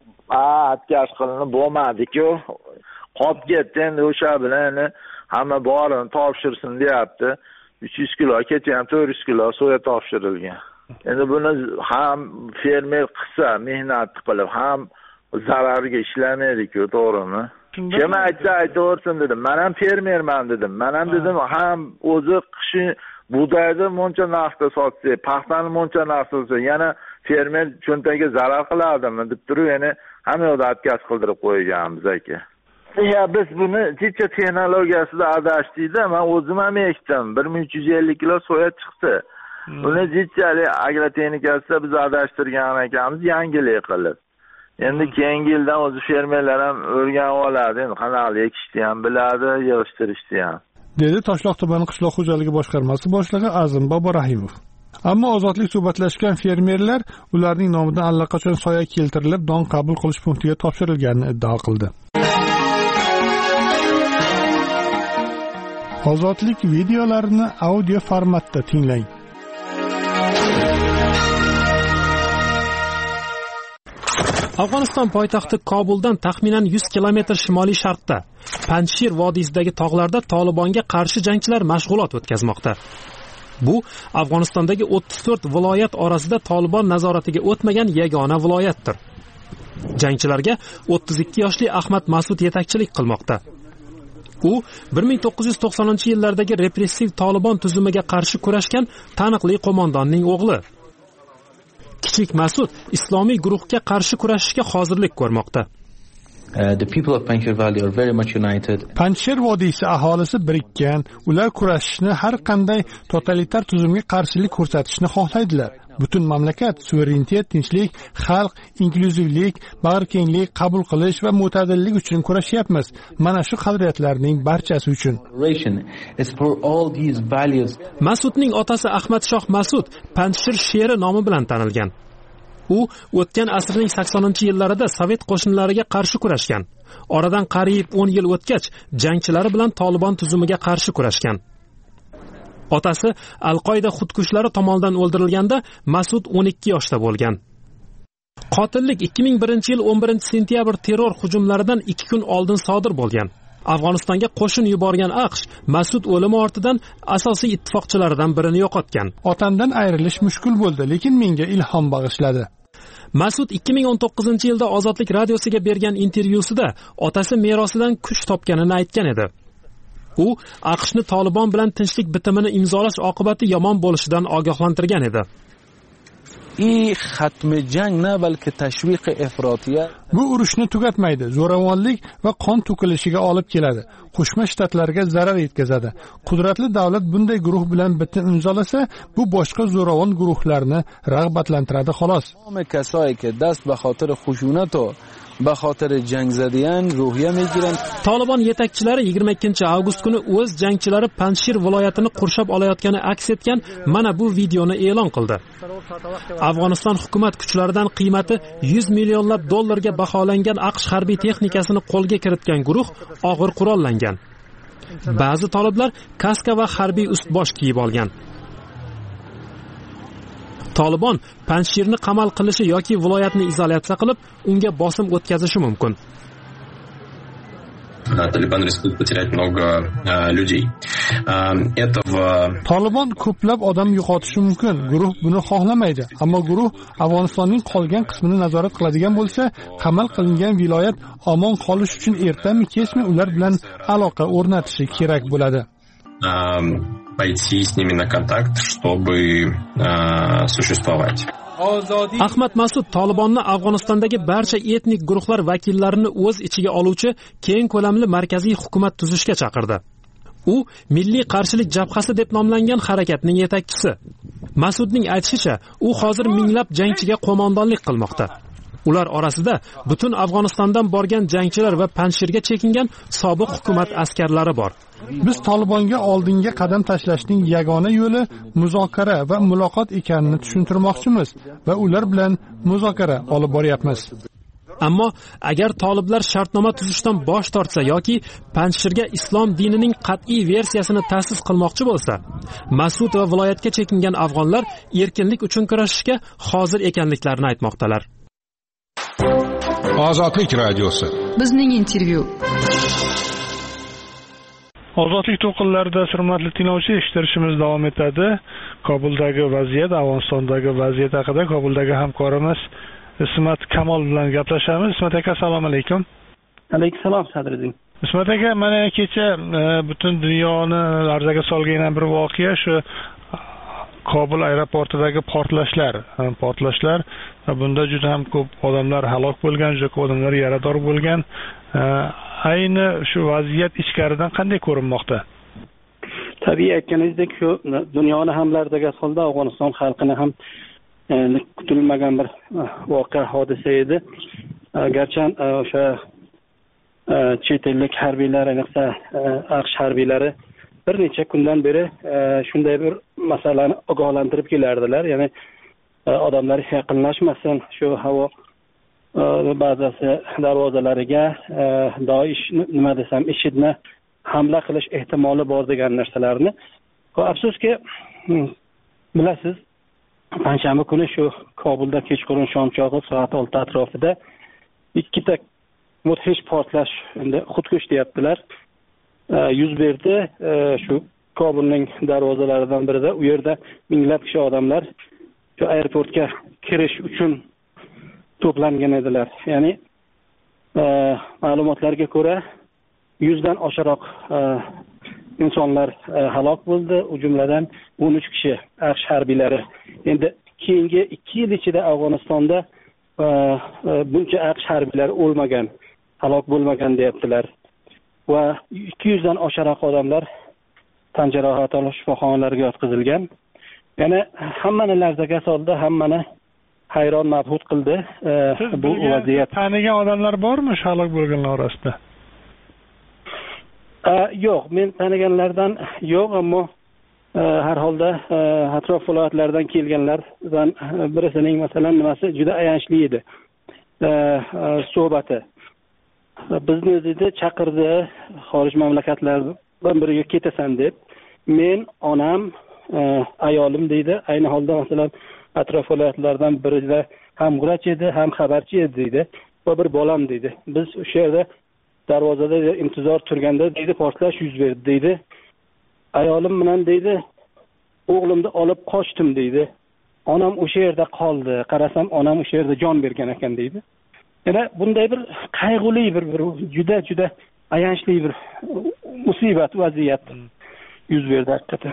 Atkaz qilinib bo'lmadi-ku. Qolib ketdi, endi o'sha bilan hamma borini topshirsin deyapti. 300 kilo ketyapti, 400 kilo soya topshirilgan. Endi buni ham fermer qilsa, mehnat qilib, ham zararga ishlamaydi-ku, to'g'rimi? Kim aytsa aytaversin dedim. Men ham fermerman dedim. Men ham dedim, ham o'zi qishi bug'doyni muncha narxda sotsak, paxtani muncha narxda sotsak, yana fermer cho'ntagiga zarar qiladimi deb turib, yana hamma yoqda отказ qildirib qo'yganmiz aka. Ya biz buni jicha texnologiyasida adashdikda, men o'zim ham ekdim. 1350 kilo soya chiqdi. Buni jichalik agrotexnikasida biz adashtirgan ekanmiz, yangilik qilib. Endi keyingi yildan o'zi fermerlar ham o'rganib oladi, endi qanaqa ekishni ham biladi, yig'ishtirishni ham. Dedi Toshloq tumani qishloq xo'jaligi boshqarmasi boshlig'i Azim Boborahimov. Ammo ozodlik suhbatlashgan fermerlar ularning nomidan allaqachon soya keltirilib, don qabul qilish punktiga topshirilganini iddao qildi. Ozodlik videolarini audio formatda tinglang. Afg'oniston poytaxti Kobuldan taxminan 100 kilometr shimoliy sharqda, Panjshir vodiysidagi tog'larda Tolibonga qarshi jangchilar mashg'ulot o'tkazmoqda. Bu Afg'onistondagi 34 viloyat orasida Tolibon nazoratiga o'tmagan yagona viloyatdir. Jangchilarga 32 yoshli Ahmad Masud yetakchilik qilmoqda. U 1990-yillardagi repressiv Tolibon tuzumiga qarshi kurashgan taniqli qo'mondonning o'g'li. Kichik Masud islomiy guruhga qarshi kurashishga hozirlik ko'rmoqda. The people of Panjshir Valley are very much united. Panjshir vodiysi aholisi birikkan, ular kurashishni har qanday totalitar tuzumga qarshilik ko'rsatishni xohlaydilar. Butun mamlakat suverenitet, tinchlik, xalq, inklyuzivlik, bag'rikenglik qabul qilish va mo'tadillik uchun kurashyapmiz. Mana shu qadriyatlarning barchasi uchun. Masudning otasi Ahmad Shoh Masud Panjshir sheri nomi bilan tanilgan. U o'tgan asrning 80-yillarida Sovet qo'shinlariga qarshi kurashgan. Oradan qariyb 10 yil o'tgach, jangchilari bilan Tolibon tuzumiga qarshi kurashgan. Otasi Al-Qoida xudkushlari tomonidan o'ldirilganda Masud 12 yoshda bo'lgan. Qotillik 2001-yil 11-sentyabr terror hujumlaridan 2 kun oldin sodir bo'lgan. Afg'onistonga qo'shin yuborgan AQSh Masud o'limi ortidan asosiy ittifoqchilaridan birini yo'qotgan. Otamdan ayrilish mushkul bo'ldi, lekin menga ilhom bag'ishladi. Masud 2019-yilda Ozodlik radiosiga bergan intervyusida otasi merosidan kuch topganini aytgan edi. U AQShni Tolibon bilan tinchlik bitimini imzolash oqibati yomon bo'lishidan ogohlantirgan edi. Bu urushni tugatmaydi, zo'ravonlik va qon to'kilishiga olib keladi. Qo'shma Shtatlarga zarar yetkazadi. Qudratli davlat bunday guruh bilan bitim imzolasa, bu boshqa zo'ravon guruhlarni rag'batlantiradi xolos. Tolibon yetakchilari 22-avgust kuni o'z jangchilari Panjshir viloyatini qurshab olayotgani aks etgan mana bu videoni e'lon qildi. Afg'oniston hukumat kuchlaridan qiymati 100 millionlab dollarga baholangan AQSh harbiy texnikasini qo'lga kiritgan guruh og'ir qurollangan. Ba'zi toliblar kaska va harbiy ust-bosh kiyib olgan. Tolibon Panjshirni qamal qilishi yoki viloyatni izolyatsiya qilib, unga bosim o'tkazishi mumkin. Taliban рискует потерять много людей. Tolibon ko'plab odam yo'qotishi mumkin. Guruh buni xohlamaydi, ammo guruh Afg'onistonning qolgan qismini nazorat qiladigan bo'lsa, qamal qilingan viloyat omon qolish uchun ertami kechmi ular bilan aloqa o'rnatishi kerak bo'ladi. Пойти с ними на контакт, чтобы существовать. Ahmad Masud Tolibonni Afg'onistondagi barcha etnik guruhlar vakillarini o'z ichiga oluvchi keng ko'lamli markaziy hukumat tuzishga chaqirdi. U Milliy qarshilik jabhasi deb nomlangan harakatning yetakchisi. Masudning aytishicha, u hozir minglab jangchiga qo'mondonlik qilmoqda. Ular orasida butun Afg'onistondan borgan jangchilar va Panjshirga chekingan sobiq hukumat askarlari bor. Biz Tolibonga oldinga qadam tashlashning yagona yo'li muzokara va muloqot ekanini tushuntirmoqchimiz va ular bilan muzokara olib boryapmiz. Ammo agar toliblar shartnoma tuzishdan bosh tortsa yoki Panjshirga islom dinining qat'iy versiyasini ta'sis qilmoqchi bo'lsa, Masud va viloyatga chekingan afg'onlar erkinlik uchun kurashishga hozir ekanliklarini aytmoqdalar. Ozodlik radiosi. Bizning intervyu. Ozodlik to'lqinlarida hurmatli tinglovchi eshittirishimiz davom etadi. Kobuldagi vaziyat, Afg'onistondagi vaziyat haqida Kobuldagi hamkorimiz Ismat Kamol bilan gaplashamiz. Ismat aka, assalomu alaykum. Alayhissalom Sadriddin. Ismat aka, mana kecha butun dunyoni larzaga solgan bir voqea shu Kobul aeroportidagi portlashlar bunda juda ham ko'p odamlar halok bo'lgan, juda ko'p odamlar yarador bo'lgan. Ayni shu vaziyat ichkaridan qanday ko'rinmoqda? Tabiiy aytganingizdek, shu dunyoni hamlardagi holda Afg'oniston xalqini ham kutilmagan bir voqea hodisa edi. Garchi o'sha chet ellik harbiylar, ayniqsa AQSh harbiylari bir necha kundan beri shunday bir masalani ogohlantirib kelardilar. Ya'ni odamlar yaqinlashmasin, shu havo bazasi darvozalariga Daesh nima desam, IShIDni hamla qilish ehtimoli bor degan narsalarni. Afsuski, bilasiz, panshanba kuni shu Kobulda kechqurun shom chog'i soat 6 atrofida ikkita mudhish portlash, endi xudkush deyaptilar, yuz berdi. Shu Kobulning darvozalaridan birida, u yerda minglab kishi odamlar shu aeroportga kirish uchun to'plangan edilar. Ya'ni ma'lumotlarga ko'ra 100 dan oshiqroq insonlar halok bo'ldi, u jumladan 13 kishi AQSh harbiylari. Endi keyingi 2 yil ichida Afg'onistonda buncha AQSh harbiylari o'lmagan, halok bo'lmagan deyaptilar. Va 200 dan oshiqroq odamlar tan jarohati olib shifoxonalarga yotqizilgan. Yana hammani larzaga soldi, hammani hayron mabhut qildi bu vaziyat. Tanigan odamlar bormi halok bo'lganlar orasida? Yo'q, men taniganlardan yo'q, ammo har holda atrof viloyatlardan kelganlardan birisining masalan nimasi juda ayanchli edi. Suhbati. Bizni dedi chaqirdi xorij mamlakatlardan biriga ketasan deb. Men, onam, ayolim deydi. Ayni holda masalan atrof viloyatlardan birida ham vrach edi, ham xabarchi edi deydi. Va bir bolam deydi. Biz o'sha yerda darvozada intizor turganda deydi portlash yuz berdi deydi. Ayolim bilan deydi o'g'limni olib qochdim deydi. Onam o'sha yerda qoldi. Qarasam onam o'sha yerda jon bergan ekan deydi. Yana bunday bir qayg'uli bir juda ayanchli bir musibat vaziyat yuz berdi hakikaten.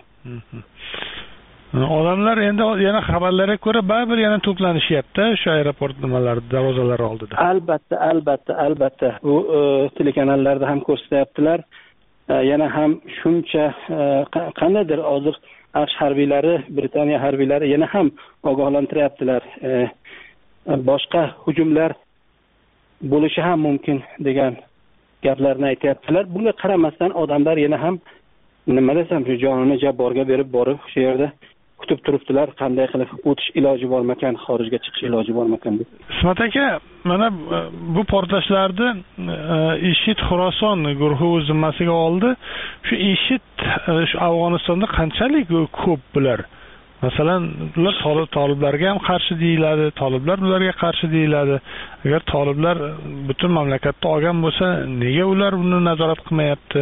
Odamlar endi yana xabarlarga ko'ra baribir yana to'planishyapti shu aeroport nimalarida, darvozalar oldida. Albatta. Bu telekanallarda ham ko'rsatyaptilar. Yana ham shuncha qandaydir hozir AQSh harbiylari, Britaniya harbiylari yana ham ogohlantiryaptilar. Boshqa hujumlar bo'lishi ham mumkin degan gaplarni aytayaptilar. Bunga qaramasdan odamlar yana ham nima desam, shu jonini jabborga berib borib o'sha yerda kutib turibdilar, qanday qilib o'tish iloji bormakan, xorijga chiqish iloji bormakan deb. Ismat aka, mana bu portlashlarni IShID Xorason guruhi o'z zimmasiga oldi. Shu IShID shu Afg'onistonda qanchalik ko'p bular? Masalan, ular toliblarga ham qarshi deyiladi, toliblar ularga qarshi deyiladi. Agar toliblar butun mamlakatni olgan bo'lsa, nega ular buni nazorat qilmayapti?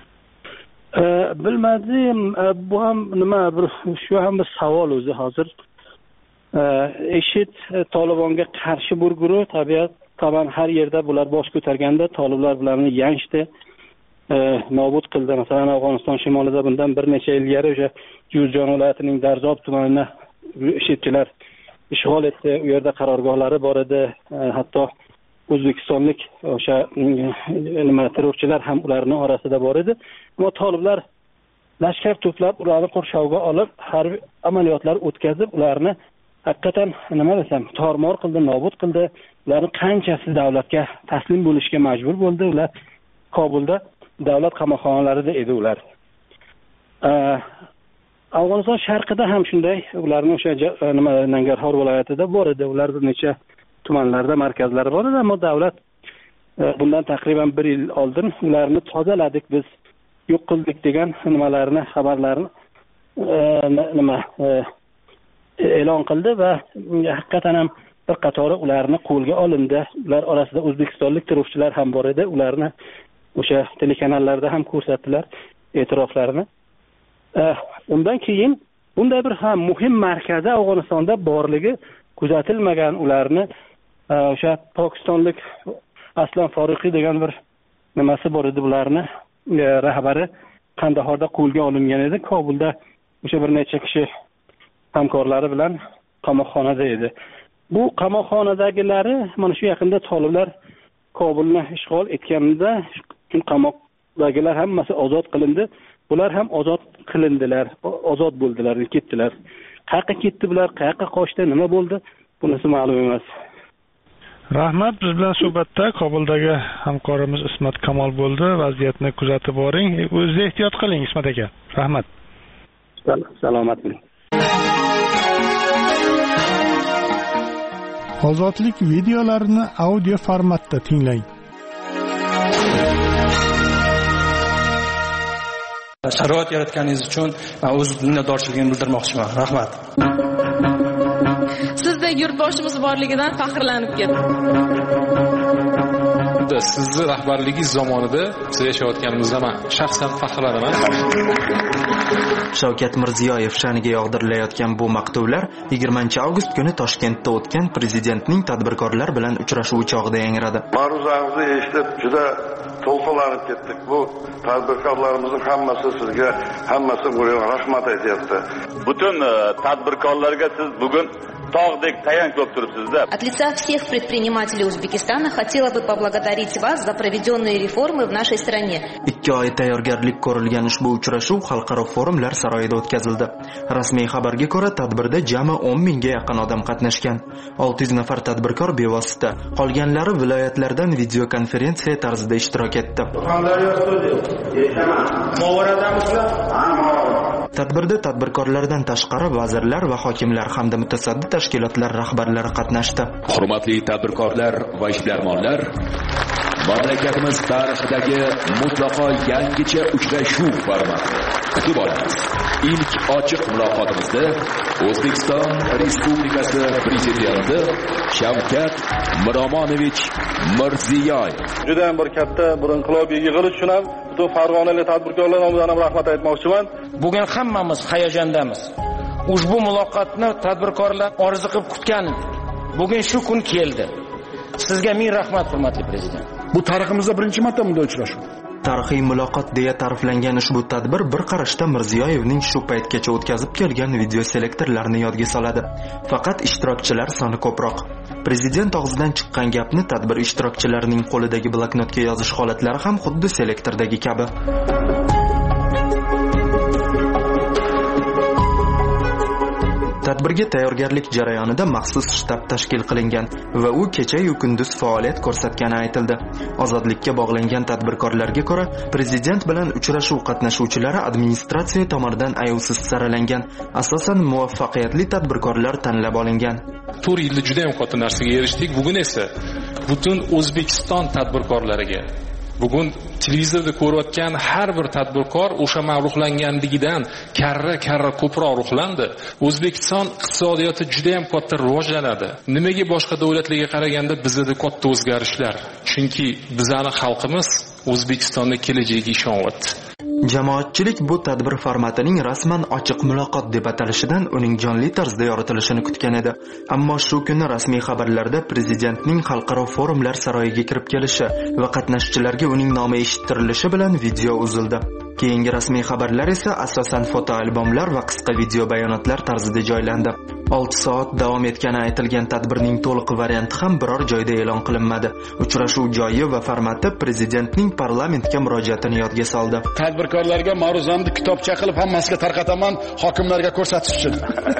Bilmadim, bu ham nima, shu ham bir savol o'zi hozir. IShID Tolibonga qarshi bir guruh, tabiatan har yerda bular bosh ko'targanda toliblar bularni yanchdi, nobud qildi. Masalan, Afg'oniston shimolida bundan bir necha yil ilgari o'sha Juzjon viloyatining Darzob tumanini IShIDchilar ishg'ol etdi. U yerda qarorgohlari bor edi. Hatto o'zbekistonlik o'sha terrorchilar ham ularning orasida bor edi. Ammo toliblar lashkar to'plab ularni qurshovga olib, harbiy amaliyotlar o'tkazib, ularni haqiqatan nima desam, tormor qildi, nobud qildi. Ularni qanchasi davlatga taslim bo'lishga majbur bo'ldi. Ular Kobulda davlat qamoqxonalarida edi ular. Afg'oniston sharqida ham shunday, ularning o'sha Nangarxor viloyatida bor edi. Ular bir necha tumanlarda markazlari bor edi, ammo davlat bundan taqriban 1 yil oldin ularni tozaladik, biz yo'q qildik degan nimalarni, xabarlarni e'lon qildi va haqiqatan ham bir qatori ularni qo'lga olindi. Ular orasida o'zbekistonlik terrorchilar ham bor edi. Ularni o'sha telekanallarda ham ko'rsatdilar e'tiroflarini. Undan keyin bunday bir ham muhim markazi Afg'onistonda borligi kuzatilmagan. Ularni o'sha pokistonlik Aslan Foruqiy degan bir nimasi bor edi, bularni rahbari Qandahorda qo'lga olingan edi. Kobulda o'sha bir necha kishi hamkorlari bilan qamoqxonada edi. Bu qamoqxonadagilari mana shu yaqinda toliblar Kobulni ishg'ol etganida qamoqdagilar hammasi ozod qilindi. Bular ham ozod qilindilar, ozod bo'ldilar, ketdilar. Qayerga ketdi bular, qayerga qochdi, nima bo'ldi? Bunisi ma'lum emas. Rahmat, biz bilan suhbatda Kobuldagi hamkorimiz Ismat Kamol bo'ldi. Vaziyatni kuzatib boring. O'zingiz ehtiyot qiling, Ismat aka. Rahmat. Salomat bo'ling. Ozodlik videolarini audio formatda tinglang. Sharoit yaratganingiz uchun men o'z minnatdorchiligimni bildirmoqchiman. Rahmat. Sizdek yurtboshimiz borligidan faxrlanib ketdim. Sizni rahbarligingiz zamonida siz yashayotganimizda men shaxsan faxrlanaman. Shavkat Mirziyoyev sha'niga yog'dirilayotgan bu maqtovlar 20-avgust kuni Toshkentda o'tgan prezidentning tadbirkorlar bilan uchrashuvi chog'ida yangradi. Ma'ruzangizni eshitib juda to'lqinlanib ketdik. Bu tadbirkorlarimizning hammasi sizga, hammasi bunga rahmat aytyapti. Butun tadbirkorlarga siz bugun tog'dek tayanch bo'lib turibsiz-da. От лица всех предпринимателей Узбекистана хотела бы поблагодарить вас за проведенные реформы в нашей стране. 2 oy tayyorgarlik ko'rilgan ushbu uchrashuv xalqaro forumlar saroyida o'tkazildi. Rasmiy xabarga ko'ra, tadbirda jami 10 mingga yaqin odam qatnashgan. 600 nafar tadbirkor bevosita, qolganlari viloyatlardan video konferensiya tarzida ishtirok etdi. Tadbirda tadbirkorlardan tashqari vazirlar va hokimlar hamda mutasaddi tashkilotlar rahbarlari qatnashdi. Hurmatli tadbirkorlar va ishbilarmonlar, mamlakatimiz tarixidagi mutlaqo yangicha uchrashuv formati kutib olamiz. İlk ochiq muloqotimizda O'zbekiston Respublikasi Prezidenti Shavkat Miromonovich Mirziyoyev juda ham bir katta bir inqilobiy yig'ilish uchun ham butun Farg'onalik tadbirkorlar nomidan ham rahmat aytmoqchiman. Bugun hammamiz hayajondamiz. Ushbu muloqotni tadbirkorlar orzu qilib kutgan. Bugun shu kun keldi. Sizga ming rahmat, hurmatli prezident. Bu tariximizda birinchi marta bunday uchrashuv. Tarixiy muloqot deya ta'riflangan ushbu tadbir bir qarashda Mirziyoyevning shu paytgacha o'tkazib kelgan video selektorlarini yodga soladi. Faqat ishtirokchilar soni ko'proq. Prezident og'zidan chiqqan gapni tadbir ishtirokchilarining qo'lidagi bloknotga yozish holatlari ham xuddi selektordagi kabi. Tadbirga tayyorgarlik jarayonida maxsus shtab tashkil qilingan va u kecha-yu kunduz faoliyat ko'rsatgani aytildi. Ozodlikka bog'langan tadbirkorlarga ko'ra, prezident bilan uchrashuv qatnashuvchilari administratsiya tomonidan ayovsiz saralangan, asosan muvaffaqiyatli tadbirkorlar tanlab olingan. 4 yilda juda ham katta narsaga erishdik. Bugun esa butun O'zbekiston tadbirkorlariga, bugun televizorda ko'rayotgan har bir tadbirkor o'sha ruhlanganligidan karra ko'proq ruhlandi. O'zbekiston iqtisodiyoti juda ham katta rivojlanadi. Nimaga boshqa davlatlarga qaraganda bizda katta o'zgarishlar? Chunki bizning xalqimiz O'zbekistonning kelajagiga ishonyapti. Jamoatchilik bu tadbir formatining rasman ochiq muloqot deb atalishidan uning jonli tarzda yoritilishini kutgan edi. Ammo shu kuni rasmiy xabarlarda prezidentning xalqaro forumlar saroyiga kirib kelishi va qatnashchilarga uning nomi eshittirilishi bilan video uzildi. Keyingi rasmiy xabarlar esa asosan fotoalbomlar va qisqa video bayonotlar tarzida joylandi. 6 soat davom etgani aytilgan tadbirning to'liq varianti ham biror joyda e'lon qilinmadi. Uchrashuv joyi va formati prezidentning parlamentga murojaatini yodga soldi. Tadbirkorlarga ma'ruzamni kitobcha qilib hammasiga tarqataman, hokimlarga ko'rsatish uchun.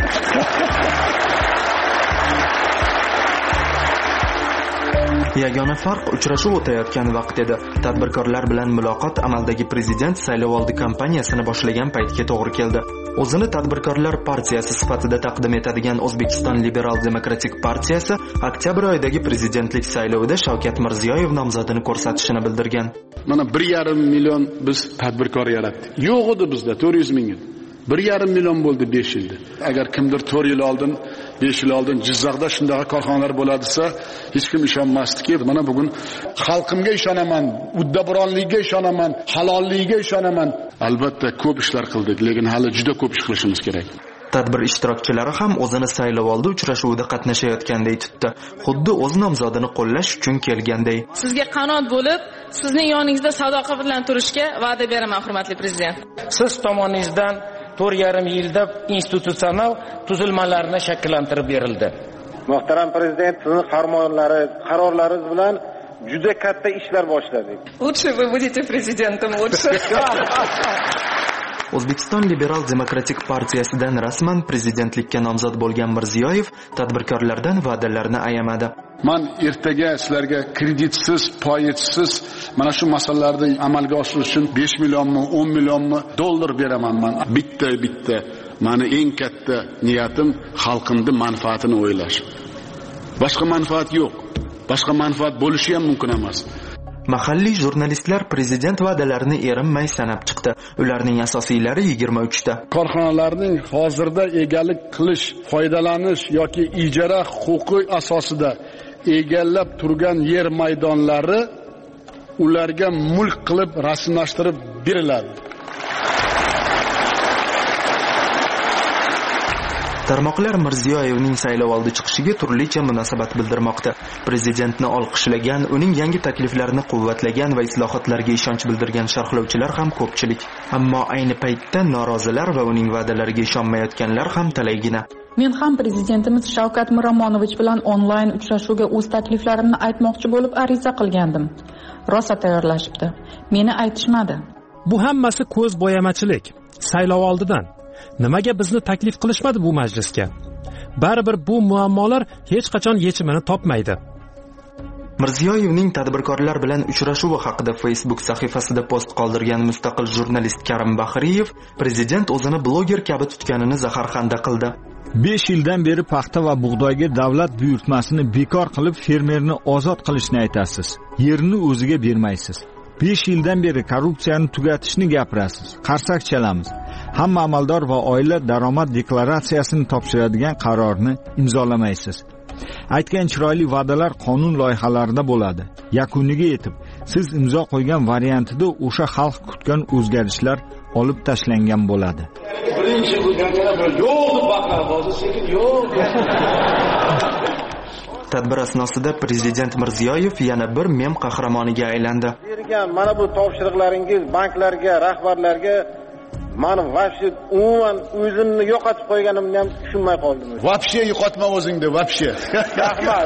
Yagona farq uchrashuv o'tayotgan vaqt edi. Tadbirkorlar bilan muloqot amaldagi prezident saylovoldi kampaniyasini boshlagan paytga to'g'ri keldi. O'zini tadbirkorlar partiyasi sifatida taqdim etadigan O'zbekiston Liberal Demokratik partiyasi oktyabr oyidagi prezidentlik saylovida Shavkat Mirziyoyev nomzodini ko'rsatishini bildirgan. Mana 1,5 million biz tadbirkor yaratdik. Yo'q edi bizda 400 ming. 1,5 million bo'ldi 5 yilda. Agar kimdir 4 yil oldin 5 yil oldin Jizzaxda shunday korxonalar bo'ladisa, hech kim ishonmasdiki. Mana bugun xalqimga ishonaman, uddaburonligiga ishonaman, halolligiga ishonaman. Albatta ko'p ishlar qildik, lekin hali juda ko'p ish qilishimiz kerak. Tadbir ishtirokchilari ham o'zini saylovoldi uchrashuvida qatnashayotganday tutdi. Xuddi o'z nomzodini qo'llash uchun kelganday. Sizga qanot bo'lib, sizning yoningizda sadoqat bilan turishga va'da beraman, hurmatli prezident. Siz tomoningizdan 4,5 yilda institutsional tuzilmalarni shakllantirib berildi. Muhtaram Prezident, sizning qarorlaringiz bilan juda katta ishlar boshladik. Лучше вы будете президентом, лучше. O'zbekiston Liberal Demokratik partiyasidan rasman prezidentlikka nomzod bo'lgan Mirziyoyev tadbirkorlardan va'dalarni ayamadi. Men ertaga sizlarga kreditsiz, foizsiz mana shu masalalarni amalga oshirish uchun 5 millionmi, 10 millionmi dollar beraman men. Bitta meni eng katta niyatim xalqimning manfaatini o'ylash. Boshqa manfaat yo'q. Boshqa manfaat bo'lishi ham mumkin emas. Mahalliy jurnalistlar prezident va'dalarini erinmay sanab chiqdi. Ularning asosiylari 23 ta. Korxonalarning hozirda egalik qilish, foydalanish yoki ijara huquqi asosida egallab turgan yer maydonlari ularga mulk qilib rasmlashtirib beriladi. Tarmoqlar Mirziyoyevning saylovoldi chiqishiga turlicha munosabat bildirmoqda. Prezidentni olqishlagan, uning yangi takliflarini quvvatlagan va islohotlarga ishonch bildirgan sharhlovchilar ham ko'pchilik. Ammo ayni paytda norozilar va uning va'dalariga ishonmayotganlar ham talaygina. Men ham prezidentimiz Shavkat Miromonovich bilan onlayn uchrashuvga o'z takliflarimni aytmoqchi bo'lib ariza qilgandim. Rosa tayyorlashibdi. Meni aytishmadi. Bu hammasi ko'z bo'yamachilik. Saylovoldidan nimaga bizni taklif qilishmadi bu majlisga? Baribir bu muammolar hech qachon yechimini topmaydi. Mirziyoyevning tadbirkorlar bilan uchrashuvi haqida Facebook sahifasida post qoldirgan mustaqil jurnalist Karim Bahriyev prezident o'zini bloger kabi tutganini zaharxanda qildi. 5 yildan beri paxta va bug'doyga davlat buyurtmasini bekor qilib fermerni ozod qilishni aytasiz. Yerni o'ziga bermaysiz. 5 yildan beri korrupsiyani tugatishni gapirasiz. Qarsak chalamiz. Hamma amaldor va oila daromad deklaratsiyasini topshiradigan qarorni imzolamaysiz. Aytgan chiroyli va'dalar qonun loyihalarida bo'ladi. Yakuniga yetib, siz imzo qo'ygan variantida o'sha xalq kutgan o'zgarishlar olib tashlangan bo'ladi. Birinchi bo'lganda yo'q baqa, hozir sekin yo'q. Tadbir asnosida prezident Mirziyoyev yana bir mem qahramoniga aylandi. Bergan mana bu topshiriqlaringiz banklarga, rahbarlarga meni vobshe umuman o'zimni yo'qotib qo'yganimni ham tushunmay qoldim. Vobshe yo'qotma o'zingni, vobshe. Rahmat.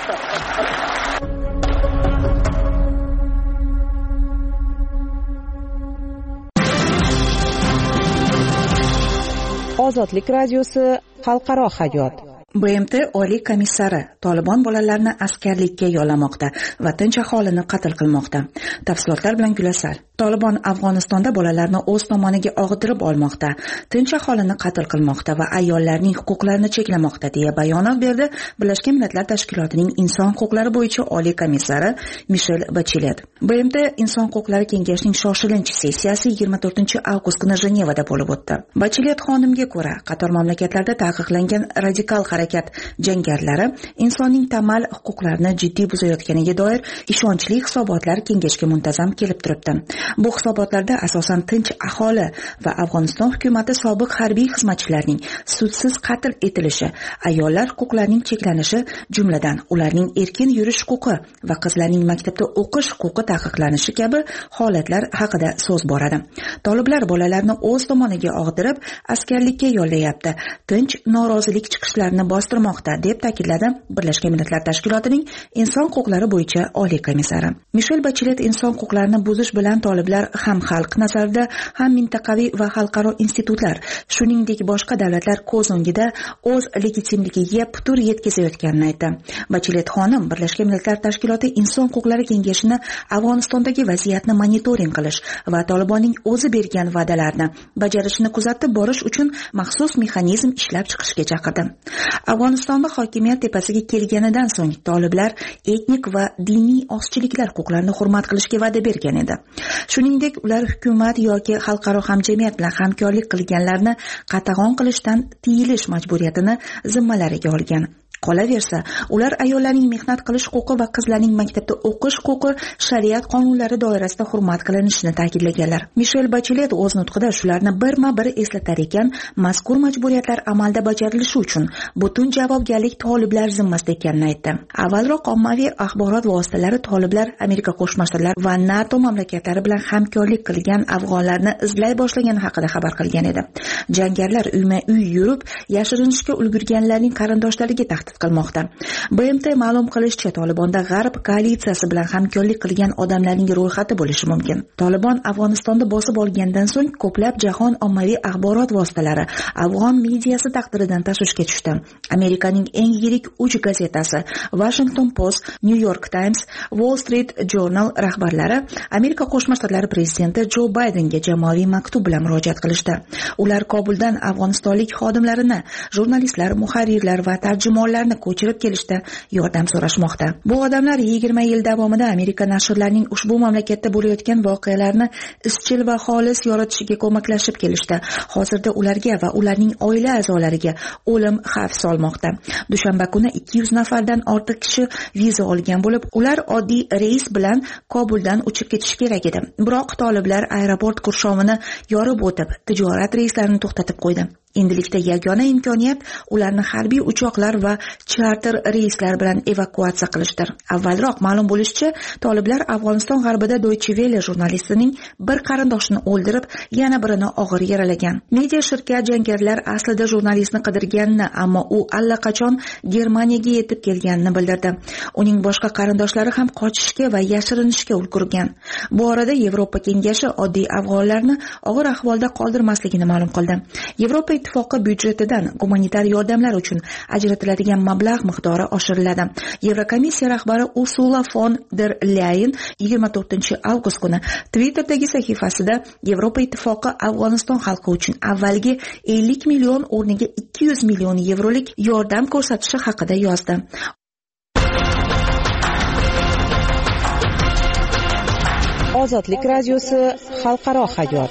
Ozodlik radiosi xalqaro hayot. BMT Oliy komissari Tolibon bolalarni askarlikka yollamoqda va tinch aholini qatl qilmoqda. Tafsilotlar bilan Gulasar. Tolibon Afg'onistonda bolalarni o'z tomoniga og'dirib olmoqda, tinch aholini qatl qilmoqda va ayollarning huquqlarini cheklamoqda deya bayonot berdi Birlashgan Millatlar Tashkilotining inson huquqlari bo'yicha Oliy komissari Michelle Bachelet. BMT Inson huquqlari kengashining shoshilinch sessiyasi 24-avgust kuni Jenevada bo'lib o'tdi. Bachelet xonimga ko'ra, qator mamlakatlarda taqiqlangan radikal harakat jangarlari insonning tamal huquqlarini jiddiy buzayotganiga doir ishonchli hisobotlar kengashga muntazam kelib turibdi. Bu hisobotlarda asosan tinch aholi va Afg'oniston hukumati sobiq harbiy xizmatchilarining sudsiz qatl etilishi, ayollar huquqlarining cheklanishi, jumladan ularning erkin yurish huquqi va qizlarning maktabda o'qish huquqi taqiqlanishi kabi holatlar haqida so'z boradi. Toliblar bolalarni o'z tomoniga og'dirib, askarlikka yollayapti, tinch norozilik chiqishlarini bostirmoqda deb ta'kidladi Birlashgan Millatlar Tashkilotining inson huquqlari bo'yicha Oliy komissari. Michelle Bachelet inson huquqlarini buzish bilan toliblar ham xalq nazarida, ham mintaqaviy va xalqaro institutlar, shuningdek boshqa davlatlar ko'z o'ngida o'z legitimligiga putur yetkazayotganini aytdi. Bachelet xonim Birlashgan Millatlar Tashkiloti inson huquqlari kengashini Afg'onistondagi vaziyatni monitoring qilish va Tolibonning o'zi bergan va'dalarni bajarishni kuzatib borish uchun maxsus mexanizm ishlab chiqishga chaqirdi. Afg'onistonda hokimiyat tepasiga kelganidan so'ng toliblar etnik va diniy ozchiliklar huquqlarini hurmat qilishga va'da bergan edi. Shuningdek, ular hukumat yoki xalqaro hamjamiyat bilan hamkorlik qilganlarni qatag'on qilishdan tiyilish majburiyatini zimmalariga olgan. Qolaversa, ular ayollarning mehnat qilish huquqi va qizlarning maktabda o'qish huquqi shariat qonunlari doirasida hurmat qilinishini ta'kidlaganlar. Michel Bachelet o'z nutqida shularni birma-bir eslatar ekan, mazkur majburiyatlar amalda bajarilishi uchun butun javobgarlik toliblar zimmasida ekanini aytdi. Avvalroq ommaviy axborot vositalari toliblar Amerika Qo'shma Shtatlar va NATO mamlakatlari bilan hamkorlik qilgan afg'onlarni izlay boshlagani haqida xabar qilgan edi. Jangarilar uyma-uy yurib, yashirinishga ulgurganlarning qarindoshlariga tahdid qilmoqda. BMT ma'lum qilishicha, Tolibonda G'arb koalitsiyasi bilan hamkorlik qilgan odamlarning ro'yxati bo'lishi mumkin. Tolibon Afg'onistonda bosib olgandan so'ng ko'plab jahon ommaviy axborot vositalari afg'on mediasi taqdiridan tashvishga tushdi. Amerikaning eng yirik 3 gazetasi Washington Post, New York Times, Wall Street Journal rahbarlari Amerika Qo'shma Shtatlari prezidenti Jo Baydenga jamoaviy maktub bilan murojaat qilishdi. Ular Kobuldan afg'onistonlik xodimlarini, jurnalistlar, muharrirlar va tarjimonlarni ko'chirib kelishda yordam so'rashmoqda. Bu odamlar 20 yil davomida Amerika nashrlarining ushbu mamlakatda bo'layotgan voqealarni izchil va xolis yoritishiga ko'maklashib kelishdi. Hozirda ularga va ularning oila a'zolariga o'lim xavf solmoqda. Dushanba kuni 200 nafardan ortiq kishi viza olgan bo'lib, ular oddiy reys bilan Kobuldan uchib ketishi kerak edi. Biroq toliblar aeroport qurshovini yorib o'tib, tijorat reyslarini to'xtatib qo'ydi. Endilikda yagona imkoniyat ularni harbiy uchoqlar va charter reyslar bilan evakuatsiya qilishdir. Avvalroq ma'lum bo'lishicha, toliblar Afg'oniston g'arbida Deutsche Welle jurnalistining bir qarindoshini o'ldirib, yana birini og'ir yaralagan. Media shirkat jangarilar aslida jurnalistni qidirganini, ammo u allaqachon Germaniyaga yetib kelganini bildirdi. Uning boshqa qarindoshlari ham qochishga va yashirinishga ulgurgan. Bu orada Yevropa Kengashi oddiy afg'onlarni og'ir ahvolda qoldirmasligini ma'lum qildi. Yevropa Ittifoqi byudjetidan gumanitar yordamlar uchun ajratiladigan mablag' miqdori oshiriladi. Yevrokomissiya rahbari Ursula von der Leyen 24-avgust kuni Twitter'dagi sahifasida Yevropa Ittifoqi Afg'oniston xalqi uchun avvalgi 50 million o'rniga 200 million yevrolik yordam ko'rsatishi haqida yozdi. Ozodlik radiosi xalqaro hayot.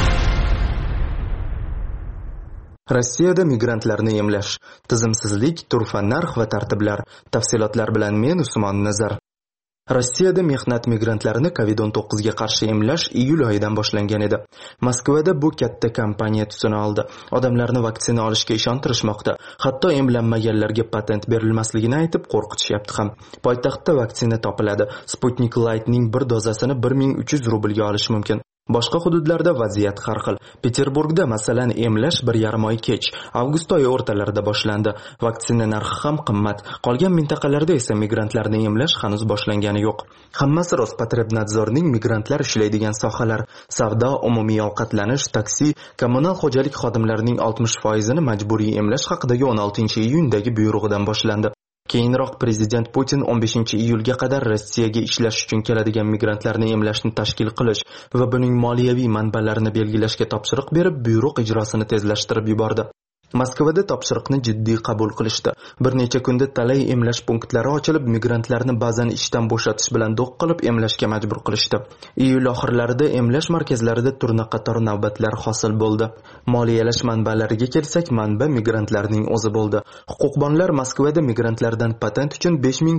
Rossiyada migrantlarni emlash, tizimsizlik, turfa narx va tartiblar. Tafsilotlar bilan men Usmon Nazar. Rossiyada mehnat migrantlarini COVID-19 ga qarshi emlash iyul oyidan boshlangan edi. Moskvada bu katta kampaniya tusini oldi. Odamlarni vaksina olishga ishontirishmoqda. Hatto emlanmaganlarga patent berilmasligini aytib qo'rqitishyapti ham. Poytaxtda vaksina topiladi. Sputnik Light'ning bir dozasini 1300 rublga olish mumkin. Boshqa hududlarda vaziyat har xil. Peterburgda masalan emlash 1,5 oy kech, avgust oyi o'rtalarida boshlandi. Vaksina narxi ham qimmat. Qolgan mintaqalarda esa migrantlarni emlash hanuz boshlangani yo'q. Hammasi Rospotrebnadzorning migrantlar ishlaydigan sohalar: savdo, umumiy ovqatlanish, taksi, kommunal xo'jalik xodimlarining 60% majburiy emlash haqidagi 16-iyundagi buyrug'idan boshlandi. Keyinroq prezident Putin 15-iyulga qadar Rossiyaga ishlash uchun keladigan migrantlarni emlashni tashkil qilish va buning moliyaviy manbalarini belgilashga topshiriq berib, buyruq ijrosini tezlashtirib yubordi. Moskvada topshiriqni jiddiy qabul qilishdi. Bir necha kunda talay emlash punktlari ochilib, migrantlarni ba'zan ishdan bo'shatish bilan do'q qilib emlashga majbur qilishdi. Iyul oxirlarida emlash markazlarida turna qator navbatlar hosil bo'ldi. Moliyalash manbalariga kelsak, manba migrantlarning o'zi bo'ldi. Huquqbonlar Moskvada migrantlardan patent uchun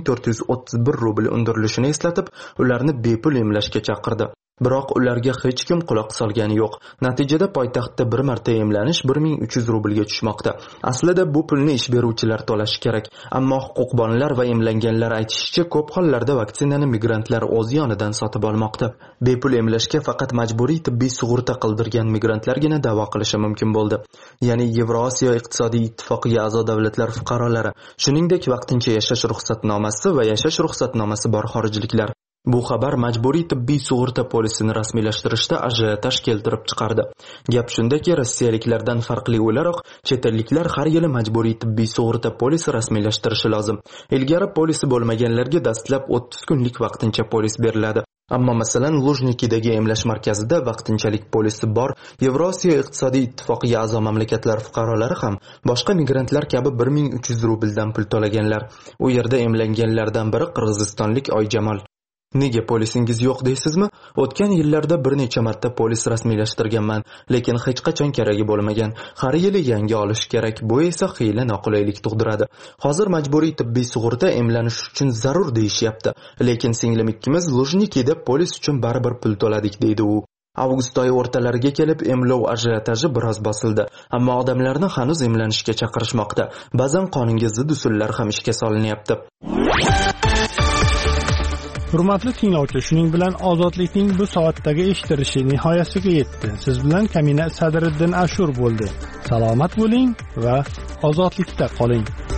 5431 rubl undirilishini eslatib, ularni bepul emlashga chaqirdi. Biroq ularga hech kim quloq solgani yo'q. Natijada poytaxtda bir marta emlanish 1300 rublga tushmoqda. Aslida bu pulni ish beruvchilar to'lashi kerak, ammo huquqbonlar va emlanganlar aytishicha, ko'p hollarda vaksinani migrantlar o'z yonidan sotib olmoqda. Bepul emlashga faqat majburiy tibbiy sug'urta qildirgan migrantlargina da'vo qilishi mumkin bo'ldi. Ya'ni Yevrosiyo iqtisodiy ittifoqiga a'zo davlatlar fuqarolari, shuningdek vaqtincha yashash ruxsatnomasi va yashash ruxsatnomasi bor xorijliklar. Bu xabar majburiy tibbiy sug'urta polisini rasmiylashtirishda ajiotaj keltirib chiqardi. Gap shundaki, rossiyaliklardan farqli o'laroq, chet elliklar har yili majburiy tibbiy sug'urta polisi rasmiylashtirishi lozim. Ilgari polisi bo'lmaganlarga dastlab 30 kunlik vaqtincha polis beriladi. Ammo masalan, Lujnikidagi emlash markazida vaqtinchalik polisi bor Yevrosiyo iqtisodiy ittifoqiga a'zo mamlakatlar fuqarolari ham boshqa migrantlar kabi 1300 rubldan pul to'laganlar. U yerda emlanganlardan biri qirg'izistonlik Oyjamol. Nega polisingiz yo'q deysizmi? O'tgan yillarda bir necha marta polis rasmiylashtirganman, lekin hech qachon keragi bo'lmagan. Har yili yangi olish kerak. Bu esa xiyla noqulaylik tug'diradi. Hozir majburiy tibbiy sug'urta emlanish uchun zarur deyishyapti, lekin singlim ikkimiz Lujnikida polis uchun baribir pul to'ladik deydi u. Avgust oyi o'rtalariga kelib emlov ajiotaji biroz bosildi, ammo odamlarni hanuz emlanishga chaqirishmoqda. Ba'zan qonunga zid usullar ham ishga solinyapti. Hurmatli tinglovchi, shuning bilan ozodlikning bu soatdagi eshittirishi nihoyasiga yetdi. Siz bilan Kamina Sadriddin Ashur bo'ldi. Salomat bo'ling va ozodlikda qoling.